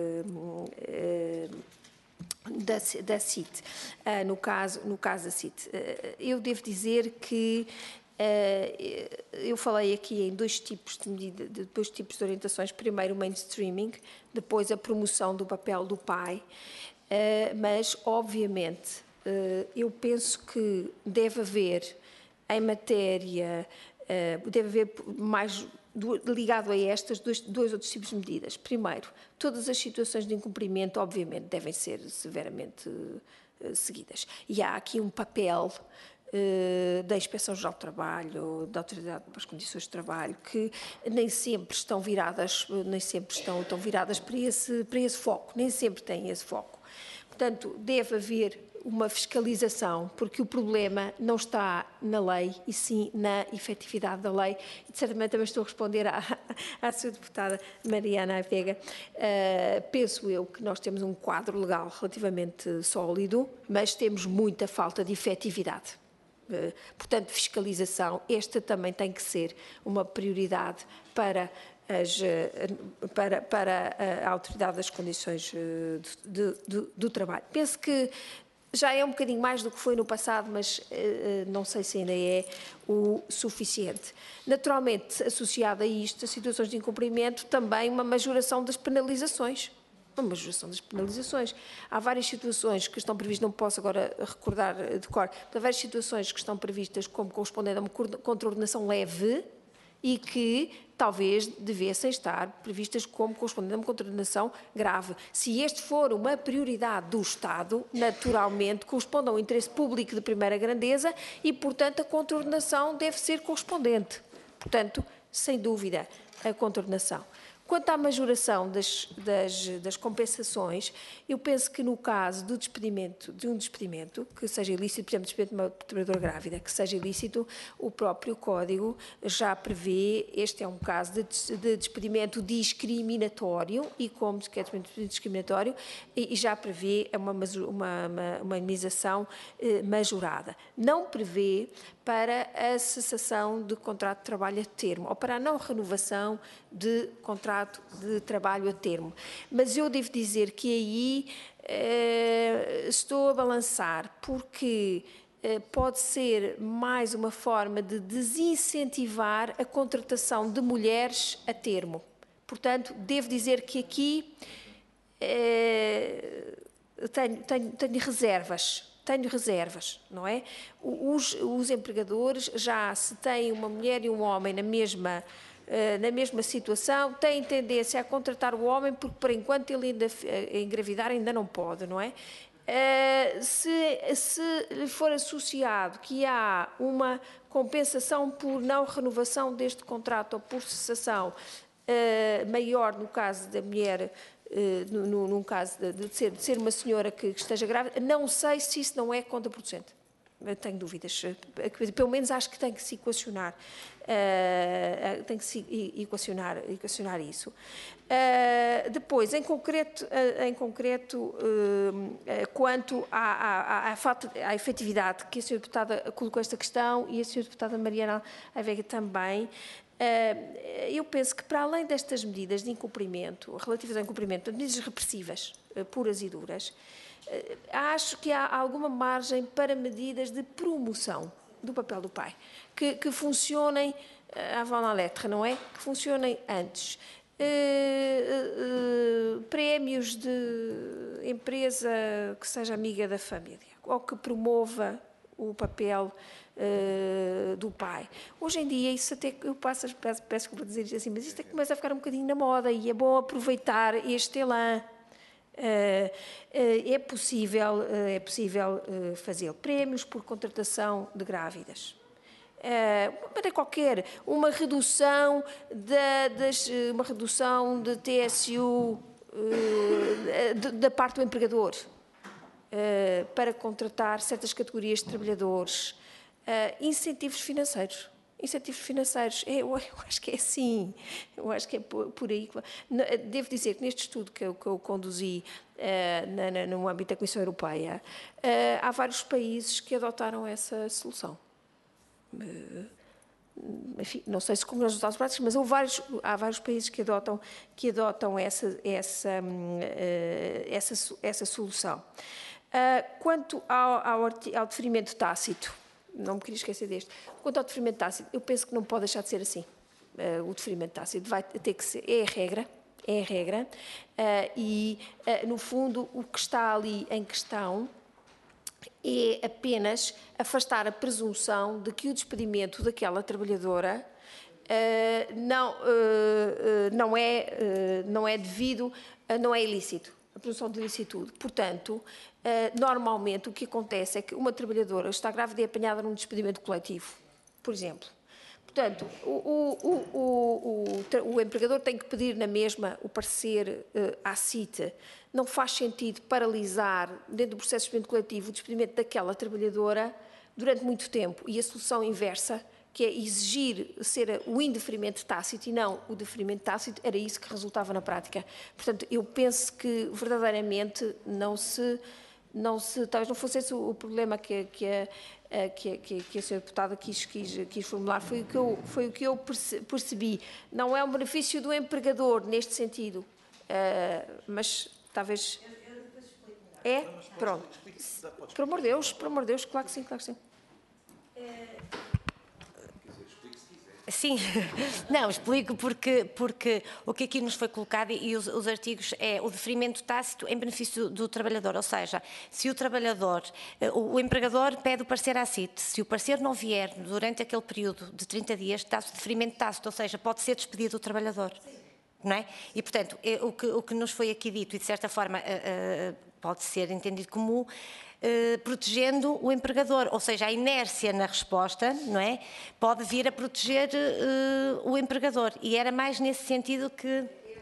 [SPEAKER 2] da CIT, no caso da CIT. Eu devo dizer que eu falei aqui em dois tipos de orientações. Primeiro o mainstreaming, depois a promoção do papel do pai. mas, obviamente, eu penso que deve haver, em matéria, deve haver mais, ligado a estas, dois outros tipos de medidas. Primeiro, todas as situações de incumprimento, obviamente, devem ser severamente seguidas. E há aqui um papel da Inspeção-Geral do Trabalho, da Autoridade para as Condições de Trabalho, que nem sempre estão viradas, estão viradas para esse foco, nem sempre têm esse foco. Portanto, deve haver uma fiscalização, porque o problema não está na lei, e sim na efetividade da lei. E, de certa maneira, também estou a responder à sua deputada Mariana Veiga. Penso eu que nós temos um quadro legal relativamente sólido, mas temos muita falta de efetividade. Portanto, fiscalização, esta também tem que ser uma prioridade para a Autoridade das Condições do Trabalho. Penso que já é um bocadinho mais do que foi no passado, mas não sei se ainda é o suficiente. Naturalmente, associada a isto, a situações de incumprimento, também uma majoração das penalizações. Uma majoração das penalizações. Há várias situações que estão previstas, não posso agora recordar de cor, há várias situações que estão previstas como correspondendo a uma contraordenação leve e que talvez devessem estar previstas como correspondendo a uma contraordenação grave. Se este for uma prioridade do Estado, naturalmente corresponde a um interesse público de primeira grandeza e, portanto, a contraordenação deve ser correspondente. Portanto, sem dúvida, a contraordenação. Quanto à majoração das compensações, eu penso que no caso do despedimento, de um despedimento, que seja ilícito, por exemplo, despedimento de uma trabalhadora grávida, que seja ilícito, o próprio Código já prevê, este é um caso de despedimento discriminatório, e como que é despedimento discriminatório, e já prevê uma indemnização majorada. Não prevê para a cessação de contrato de trabalho a termo, ou para a não renovação de contrato de trabalho a termo. Mas eu devo dizer que aí estou a balançar, porque pode ser mais uma forma de desincentivar a contratação de mulheres a termo. Portanto, devo dizer que aqui tenho reservas. Não é? Os empregadores, já se têm uma mulher e um homem na mesma situação, têm tendência a contratar o homem porque, por enquanto, ele ainda engravidar ainda não pode, não é? Se lhe for associado que há uma compensação por não renovação deste contrato ou por cessação maior no caso da mulher, num caso de ser uma senhora que esteja grávida, não sei se isso não é contraproducente. Eu tenho dúvidas. Pelo menos acho que tem que se equacionar. Equacionar isso. Depois, em concreto quanto à efetividade, que a Sra. Deputada colocou esta questão e a Sra. Deputada Mariana Veiga também, eu penso que, para além destas medidas de incumprimento, relativas ao incumprimento, medidas repressivas, puras e duras, acho que há alguma margem para medidas de promoção do papel do pai, que funcionem avant la lettre, não é? Que funcionem antes. Prémios de empresa que seja amiga da família, ou que promova o papel do pai. Hoje em dia, isso até eu peço desculpa dizer assim, mas isto começa a ficar um bocadinho na moda e é bom aproveitar este elan. É possível fazer prémios por contratação de grávidas. Para qualquer, uma redução de TSU da parte do empregador para contratar certas categorias de trabalhadores. Incentivos financeiros. Eu acho que é assim, eu acho que é por aí. Devo dizer que neste estudo que eu conduzi no âmbito da Comissão Europeia, há vários países que adotaram essa solução. Enfim, não sei se com os resultados práticos, mas há vários países que adotam essa solução. Quanto ao deferimento tácito, não me queria esquecer deste. Quanto ao deferimento tácito, eu penso que não pode deixar de ser assim. O deferimento tácito vai ter que ser, é é a regra, no fundo, o que está ali em questão é apenas afastar a presunção de que o despedimento daquela trabalhadora não é devido, não é ilícito, a presunção de ilicitude. Portanto, normalmente o que acontece é que uma trabalhadora está grávida e apanhada num despedimento coletivo, por exemplo. Portanto, o empregador tem que pedir na mesma o parecer à CIT. Não faz sentido paralisar, dentro do processo de despedimento coletivo, o despedimento daquela trabalhadora durante muito tempo. E a solução inversa, que é exigir ser o indeferimento tácito e não o deferimento tácito, era isso que resultava na prática. Portanto, eu penso que verdadeiramente talvez não fosse esse o problema que a senhora deputada quis formular, foi o que eu percebi. Não é um benefício do empregador neste sentido, mas talvez... É? Pronto. Por amor de Deus, claro que sim, claro que sim.
[SPEAKER 4] Sim, não, explico porque o que aqui nos foi colocado e os artigos é o deferimento tácito em benefício do trabalhador, ou seja, se o trabalhador, o empregador pede o parecer à CIT, se o parecer não vier durante aquele período de 30 dias, dá-se deferimento tácito, ou seja, pode ser despedido o trabalhador. Não é? E, portanto, o que nos foi aqui dito, e de certa forma pode ser entendido como protegendo o empregador, ou seja, a inércia na resposta, não é? Pode vir a proteger o empregador, e era mais nesse sentido que...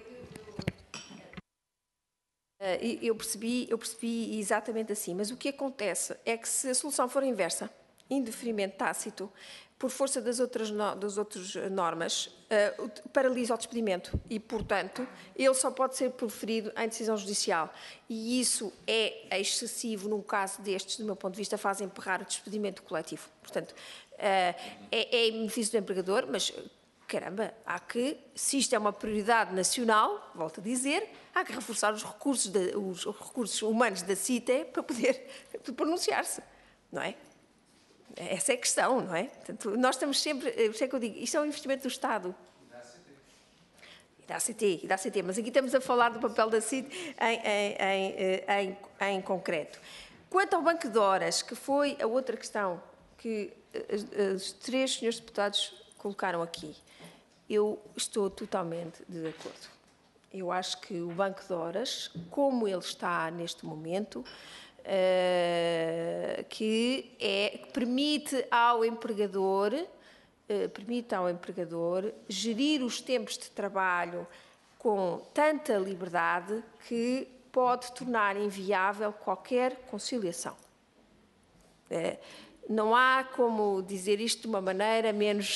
[SPEAKER 2] Eu percebi exatamente assim, mas o que acontece é que se a solução for inversa, indeferimento tácito, por força das outras normas, paralisa o despedimento e, portanto, ele só pode ser proferido em decisão judicial. E isso é excessivo num caso destes, do meu ponto de vista, faz emperrar o despedimento coletivo. Portanto, é em benefício do empregador, mas, caramba, se isto é uma prioridade nacional, volto a dizer, há que reforçar os recursos humanos da CITE para poder pronunciar-se, não é? Essa é a questão, não é? Portanto, nós estamos sempre, por isso é que eu digo, isto é um investimento do Estado. E da ACT, mas aqui estamos a falar do papel da CIT em concreto. Quanto ao banco de horas, que foi a outra questão que os três senhores deputados colocaram aqui, eu estou totalmente de acordo. Eu acho que o banco de horas, como ele está neste momento, que permite ao empregador gerir os tempos de trabalho com tanta liberdade que pode tornar inviável qualquer conciliação. Não há como dizer isto de uma maneira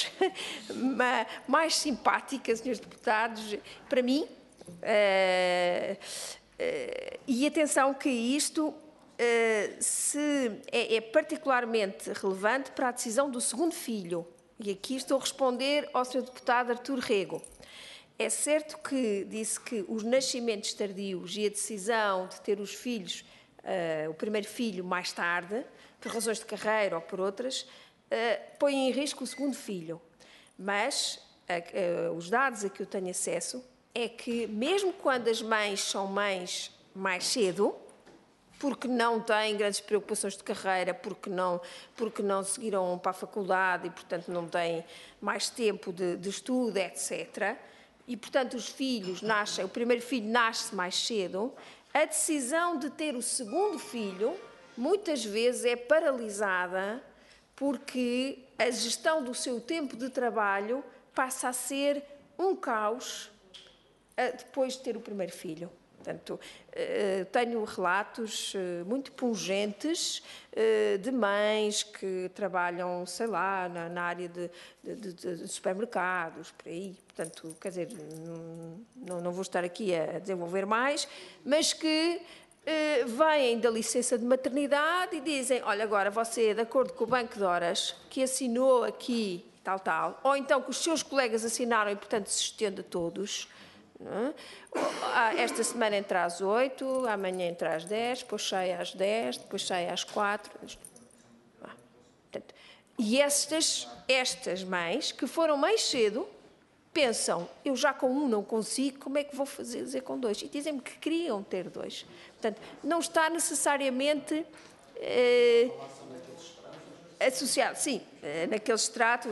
[SPEAKER 2] mais simpática, senhores deputados, para mim. E atenção que isto é particularmente relevante para a decisão do segundo filho. E aqui estou a responder ao Sr. Deputado Artur Rego. É certo que disse que os nascimentos tardios e a decisão de ter os filhos, o primeiro filho mais tarde, por razões de carreira ou por outras, põem em risco o segundo filho. Mas os dados a que eu tenho acesso é que mesmo quando as mães são mães mais cedo, porque não têm grandes preocupações de carreira, porque não seguiram para a faculdade e, portanto, não têm mais tempo de estudo, etc. E, portanto, o primeiro filho nasce mais cedo, a decisão de ter o segundo filho, muitas vezes, é paralisada porque a gestão do seu tempo de trabalho passa a ser um caos depois de ter o primeiro filho. Portanto, tenho relatos muito pungentes de mães que trabalham, sei lá, na área de supermercados, por aí. Portanto, quer dizer, não vou estar aqui a desenvolver mais, mas que vêm da licença de maternidade e dizem, olha, agora você, de acordo com o banco de horas que assinou aqui, tal, ou então que os seus colegas assinaram e, portanto, se estende a todos... Esta semana entra às 8, amanhã entra às 10, depois sai às 10, depois sai às 4. E estas mães, que foram mais cedo, pensam, eu já com um não consigo, como é que vou fazer com 2? E dizem-me que queriam ter 2. Portanto, não está necessariamente associado, sim, naquele extrato,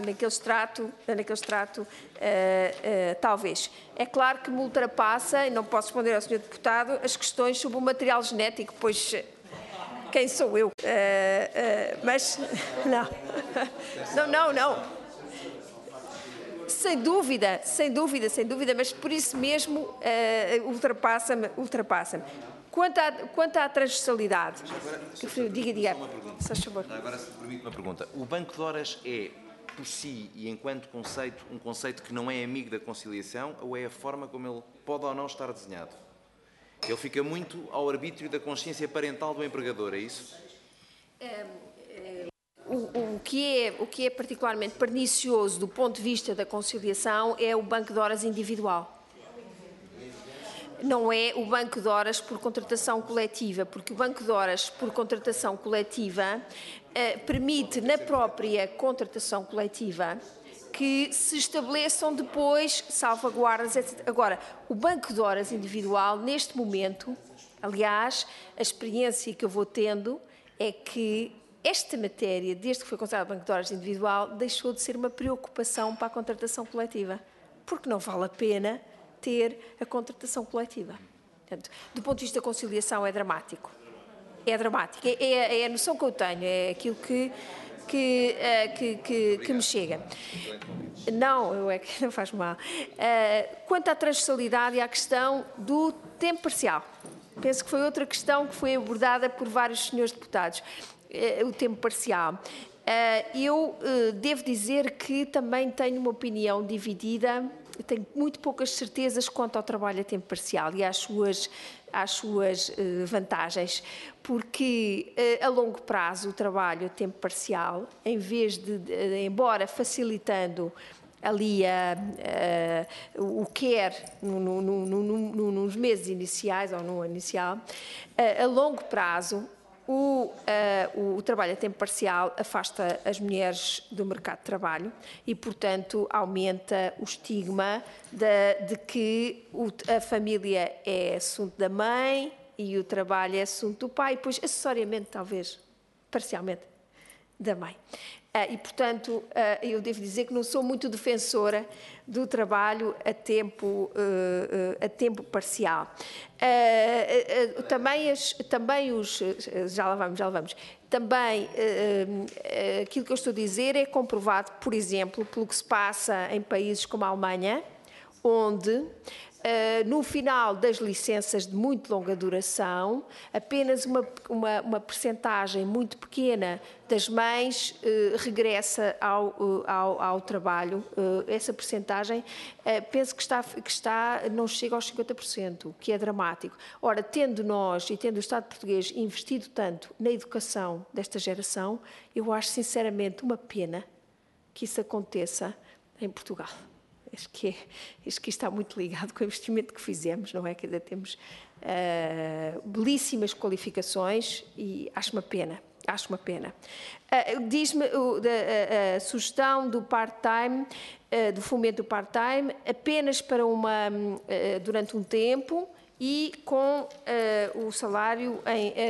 [SPEAKER 2] talvez. É claro que me ultrapassa, e não posso responder ao Sr. Deputado, as questões sobre o material genético, pois quem sou eu? Mas, não. Sem dúvida, mas por isso mesmo ultrapassa-me. Quanto à transversalidade, diga, se faz favor.
[SPEAKER 1] Agora, se me permite uma pergunta. O banco de horas é, por si e enquanto conceito, um conceito que não é amigo da conciliação, ou é a forma como ele pode ou não estar desenhado? Ele fica muito ao arbítrio da consciência parental do empregador, é isso?
[SPEAKER 2] O que é particularmente pernicioso do ponto de vista da conciliação é o banco de horas individual. Não é o banco de horas por contratação coletiva, porque o banco de horas por contratação coletiva permite, na própria contratação coletiva, que se estabeleçam depois salvaguardas, etc. Agora, o banco de horas individual, neste momento, aliás, a experiência que eu vou tendo é que esta matéria, desde que foi considerado banco de horas individual, deixou de ser uma preocupação para a contratação coletiva, porque não vale a pena ter a contratação coletiva. Portanto, do ponto de vista da conciliação, é dramático. É dramático. É a noção que eu tenho, é aquilo que me chega. Não, não faz mal. Quanto à transversalidade e à questão do tempo parcial, penso que foi outra questão que foi abordada por vários senhores deputados. O tempo parcial. Eu devo dizer que também tenho uma opinião dividida, tenho muito poucas certezas quanto ao trabalho a tempo parcial e às suas vantagens, porque a longo prazo o trabalho a tempo parcial, em vez de, embora facilitando ali o quer nos meses iniciais ou no inicial, a longo prazo o trabalho a tempo parcial afasta as mulheres do mercado de trabalho e, portanto, aumenta o estigma de que a família é assunto da mãe e o trabalho é assunto do pai, pois acessoriamente, talvez, parcialmente, da mãe. E, portanto, eu devo dizer que não sou muito defensora do trabalho a tempo parcial. Já lá vamos. Também, aquilo que eu estou a dizer é comprovado, por exemplo, pelo que se passa em países como a Alemanha, onde no final das licenças de muito longa duração, apenas uma percentagem muito pequena das mães regressa ao trabalho. Essa percentagem, penso que não chega aos 50%, o que é dramático. Ora, tendo nós e tendo o Estado português investido tanto na educação desta geração, eu acho sinceramente uma pena que isso aconteça em Portugal. Acho que está muito ligado com o investimento que fizemos, não é? Que ainda temos belíssimas qualificações e acho uma pena. Diz-me a sugestão do part-time, do fomento do part-time, apenas para durante um tempo e com o salário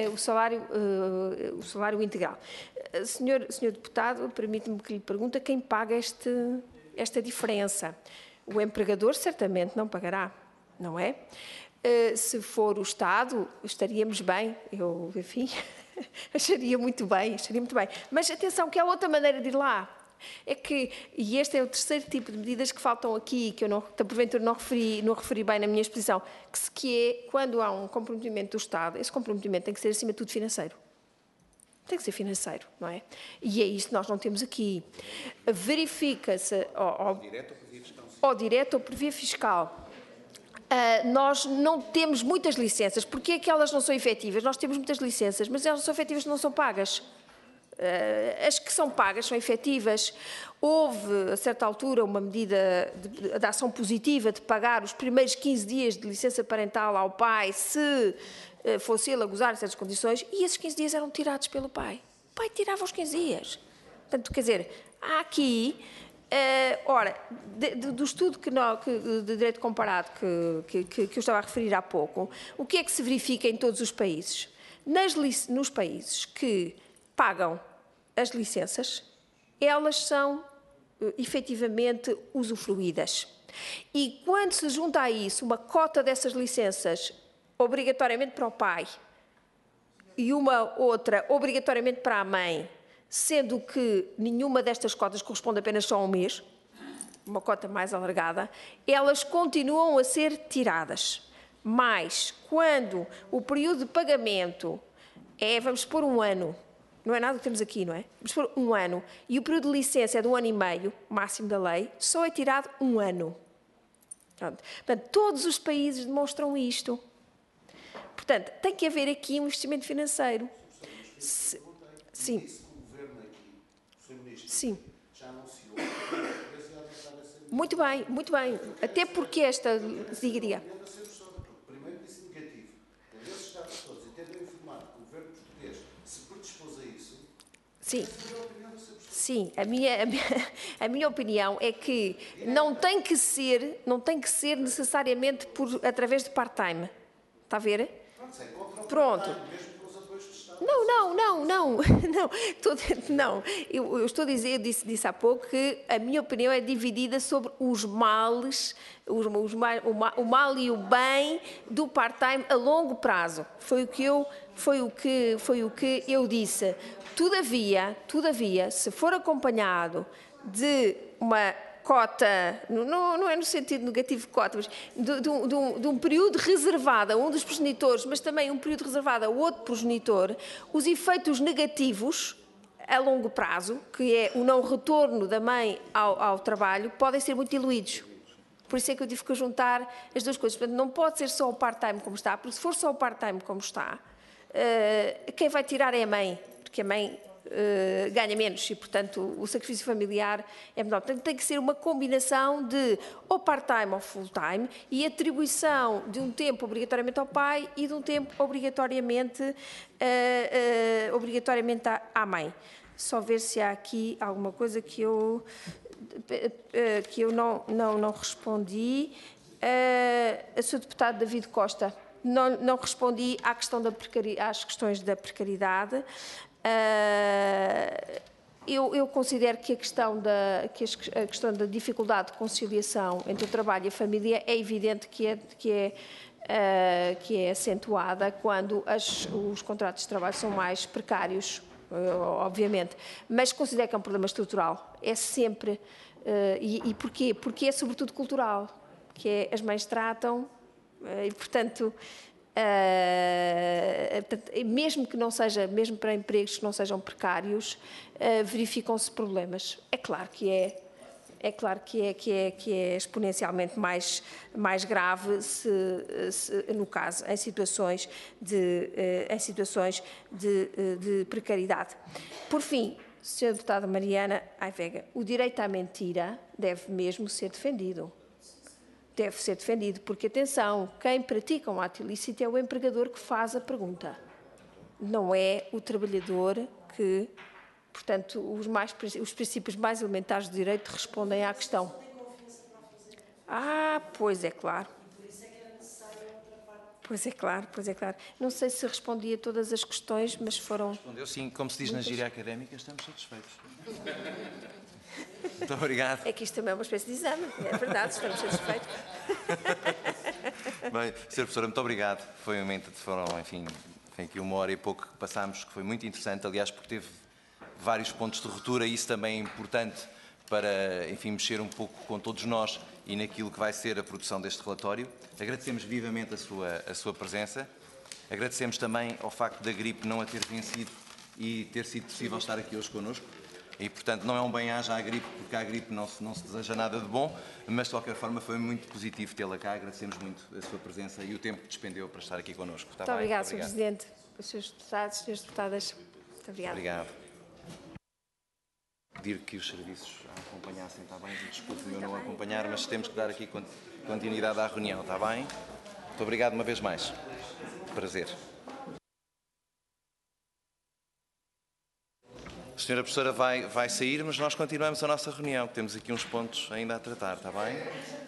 [SPEAKER 2] integral. Senhor deputado, permite-me que lhe pergunte quem paga esta diferença. O empregador certamente não pagará, não é? Se for o Estado, estaríamos bem. Eu, enfim, acharia muito bem. Mas atenção, que há outra maneira de ir lá. E este é o terceiro tipo de medidas que faltam aqui, que eu porventura não referi bem na minha exposição, que é quando há um comprometimento do Estado, esse comprometimento tem que ser acima de tudo financeiro. Tem que ser financeiro, não é? E é isso que nós não temos aqui. Verifica-se ou direto ou por via fiscal. Nós não temos muitas licenças. Porquê é que elas não são efetivas? Nós temos muitas licenças, mas elas não são efetivas, não são pagas. As que são pagas são efetivas. Houve, a certa altura, uma medida de ação positiva de pagar os primeiros 15 dias de licença parental ao pai, se fosse ele a gozar de certas condições, e esses 15 dias eram tirados pelo pai. O pai tirava os 15 dias. Portanto, quer dizer, há aqui Ora, do estudo de direito comparado que eu estava a referir há pouco, o que é que se verifica em todos os países? Nos países que pagam as licenças, elas são efetivamente usufruídas. E quando se junta a isso uma cota dessas licenças obrigatoriamente para o pai e uma outra obrigatoriamente para a mãe, sendo que nenhuma destas cotas corresponde apenas só a um mês, uma cota mais alargada, elas continuam a ser tiradas. Mas, quando o período de pagamento é, vamos supor, 1 ano, não é nada que temos aqui, não é? Vamos supor 1 ano, e o período de licença é de 1 ano e meio, máximo da lei, só é tirado 1 ano. Portanto, todos os países demonstram isto. Portanto, tem que haver aqui um investimento financeiro. Sim. Sim. Muito bem, muito bem. Até porque esta... Diga.
[SPEAKER 5] Primeiro disse negativo. Esses Estados todos entendem informar que o governo português se predispôs a isso.
[SPEAKER 2] Sim. Sim, a minha opinião é que não tem que ser necessariamente através de part-time. Está a ver? Pronto. Não. Eu estou a dizer, eu disse há pouco que a minha opinião é dividida sobre os males, o mal e o bem do part-time a longo prazo. Foi o que eu disse. Todavia, se for acompanhado de uma cota, não é no sentido negativo de cota, mas de um período reservado a um dos progenitores, mas também um período reservado a outro progenitor, os efeitos negativos a longo prazo, que é o não retorno da mãe ao trabalho, podem ser muito diluídos. Por isso é que eu tive que juntar as duas coisas. Portanto, não pode ser só o part-time como está, porque se for só o part-time como está, quem vai tirar é a mãe, porque a mãe ganha menos e, portanto, o sacrifício familiar é menor. Portanto, tem que ser uma combinação de ou part-time ou full-time e atribuição de um tempo obrigatoriamente ao pai e de um tempo obrigatoriamente à mãe. Só ver se há aqui alguma coisa que eu não respondi. A Sr. Deputado David Costa, não respondi às questões da precariedade. Eu considero que a questão da dificuldade de conciliação entre o trabalho e a família é evidente que é acentuada quando os contratos de trabalho são mais precários, obviamente, mas considero que é um problema estrutural. É sempre... E porquê? Porque é sobretudo cultural, que é as mães tratam e, portanto... mesmo para empregos que não sejam precários, verificam-se problemas. É claro que é exponencialmente mais grave no caso, em situações de precariedade. Por fim, Sra. Deputada Mariana Aivega, o direito à mentira deve mesmo ser defendido. Deve ser defendido, porque, atenção, quem pratica um ato ilícito é o empregador que faz a pergunta. Não é o trabalhador que, portanto, os princípios mais elementares do direito respondem à questão. Pois é claro. Pois é claro. Não sei se respondi a todas as questões, mas foram...
[SPEAKER 1] Respondeu sim, como se diz na gíria académica, estamos satisfeitos. Muito obrigado.
[SPEAKER 2] É que isto também é uma espécie de exame, é verdade, estamos satisfeitos.
[SPEAKER 1] Bem, Sra. Professora, muito obrigado. Foram, enfim, aqui 1 hora e pouco que passámos, que foi muito interessante, aliás, porque teve vários pontos de ruptura e isso também é importante para, enfim, mexer um pouco com todos nós e naquilo que vai ser a produção deste relatório. Agradecemos vivamente a sua presença. Agradecemos também ao facto da gripe não a ter vencido e ter sido possível estar aqui hoje connosco. E, portanto, não é um bem-aja à gripe, porque à gripe não se deseja nada de bom, mas, de qualquer forma, foi muito positivo tê-la cá. Agradecemos muito a sua presença e o tempo que despendeu para estar aqui connosco.
[SPEAKER 2] Muito obrigada, Sr. Presidente, os Srs. Deputados, Sras. Deputadas. Muito obrigada.
[SPEAKER 1] Obrigado. Pedir que os serviços a acompanhassem, está bem? Desculpe-me eu não acompanhar, mas temos que dar aqui continuidade à reunião, está bem? Muito obrigado uma vez mais. Prazer. senhora professora vai sair, mas nós continuamos a nossa reunião, que temos aqui uns pontos ainda a tratar, está bem?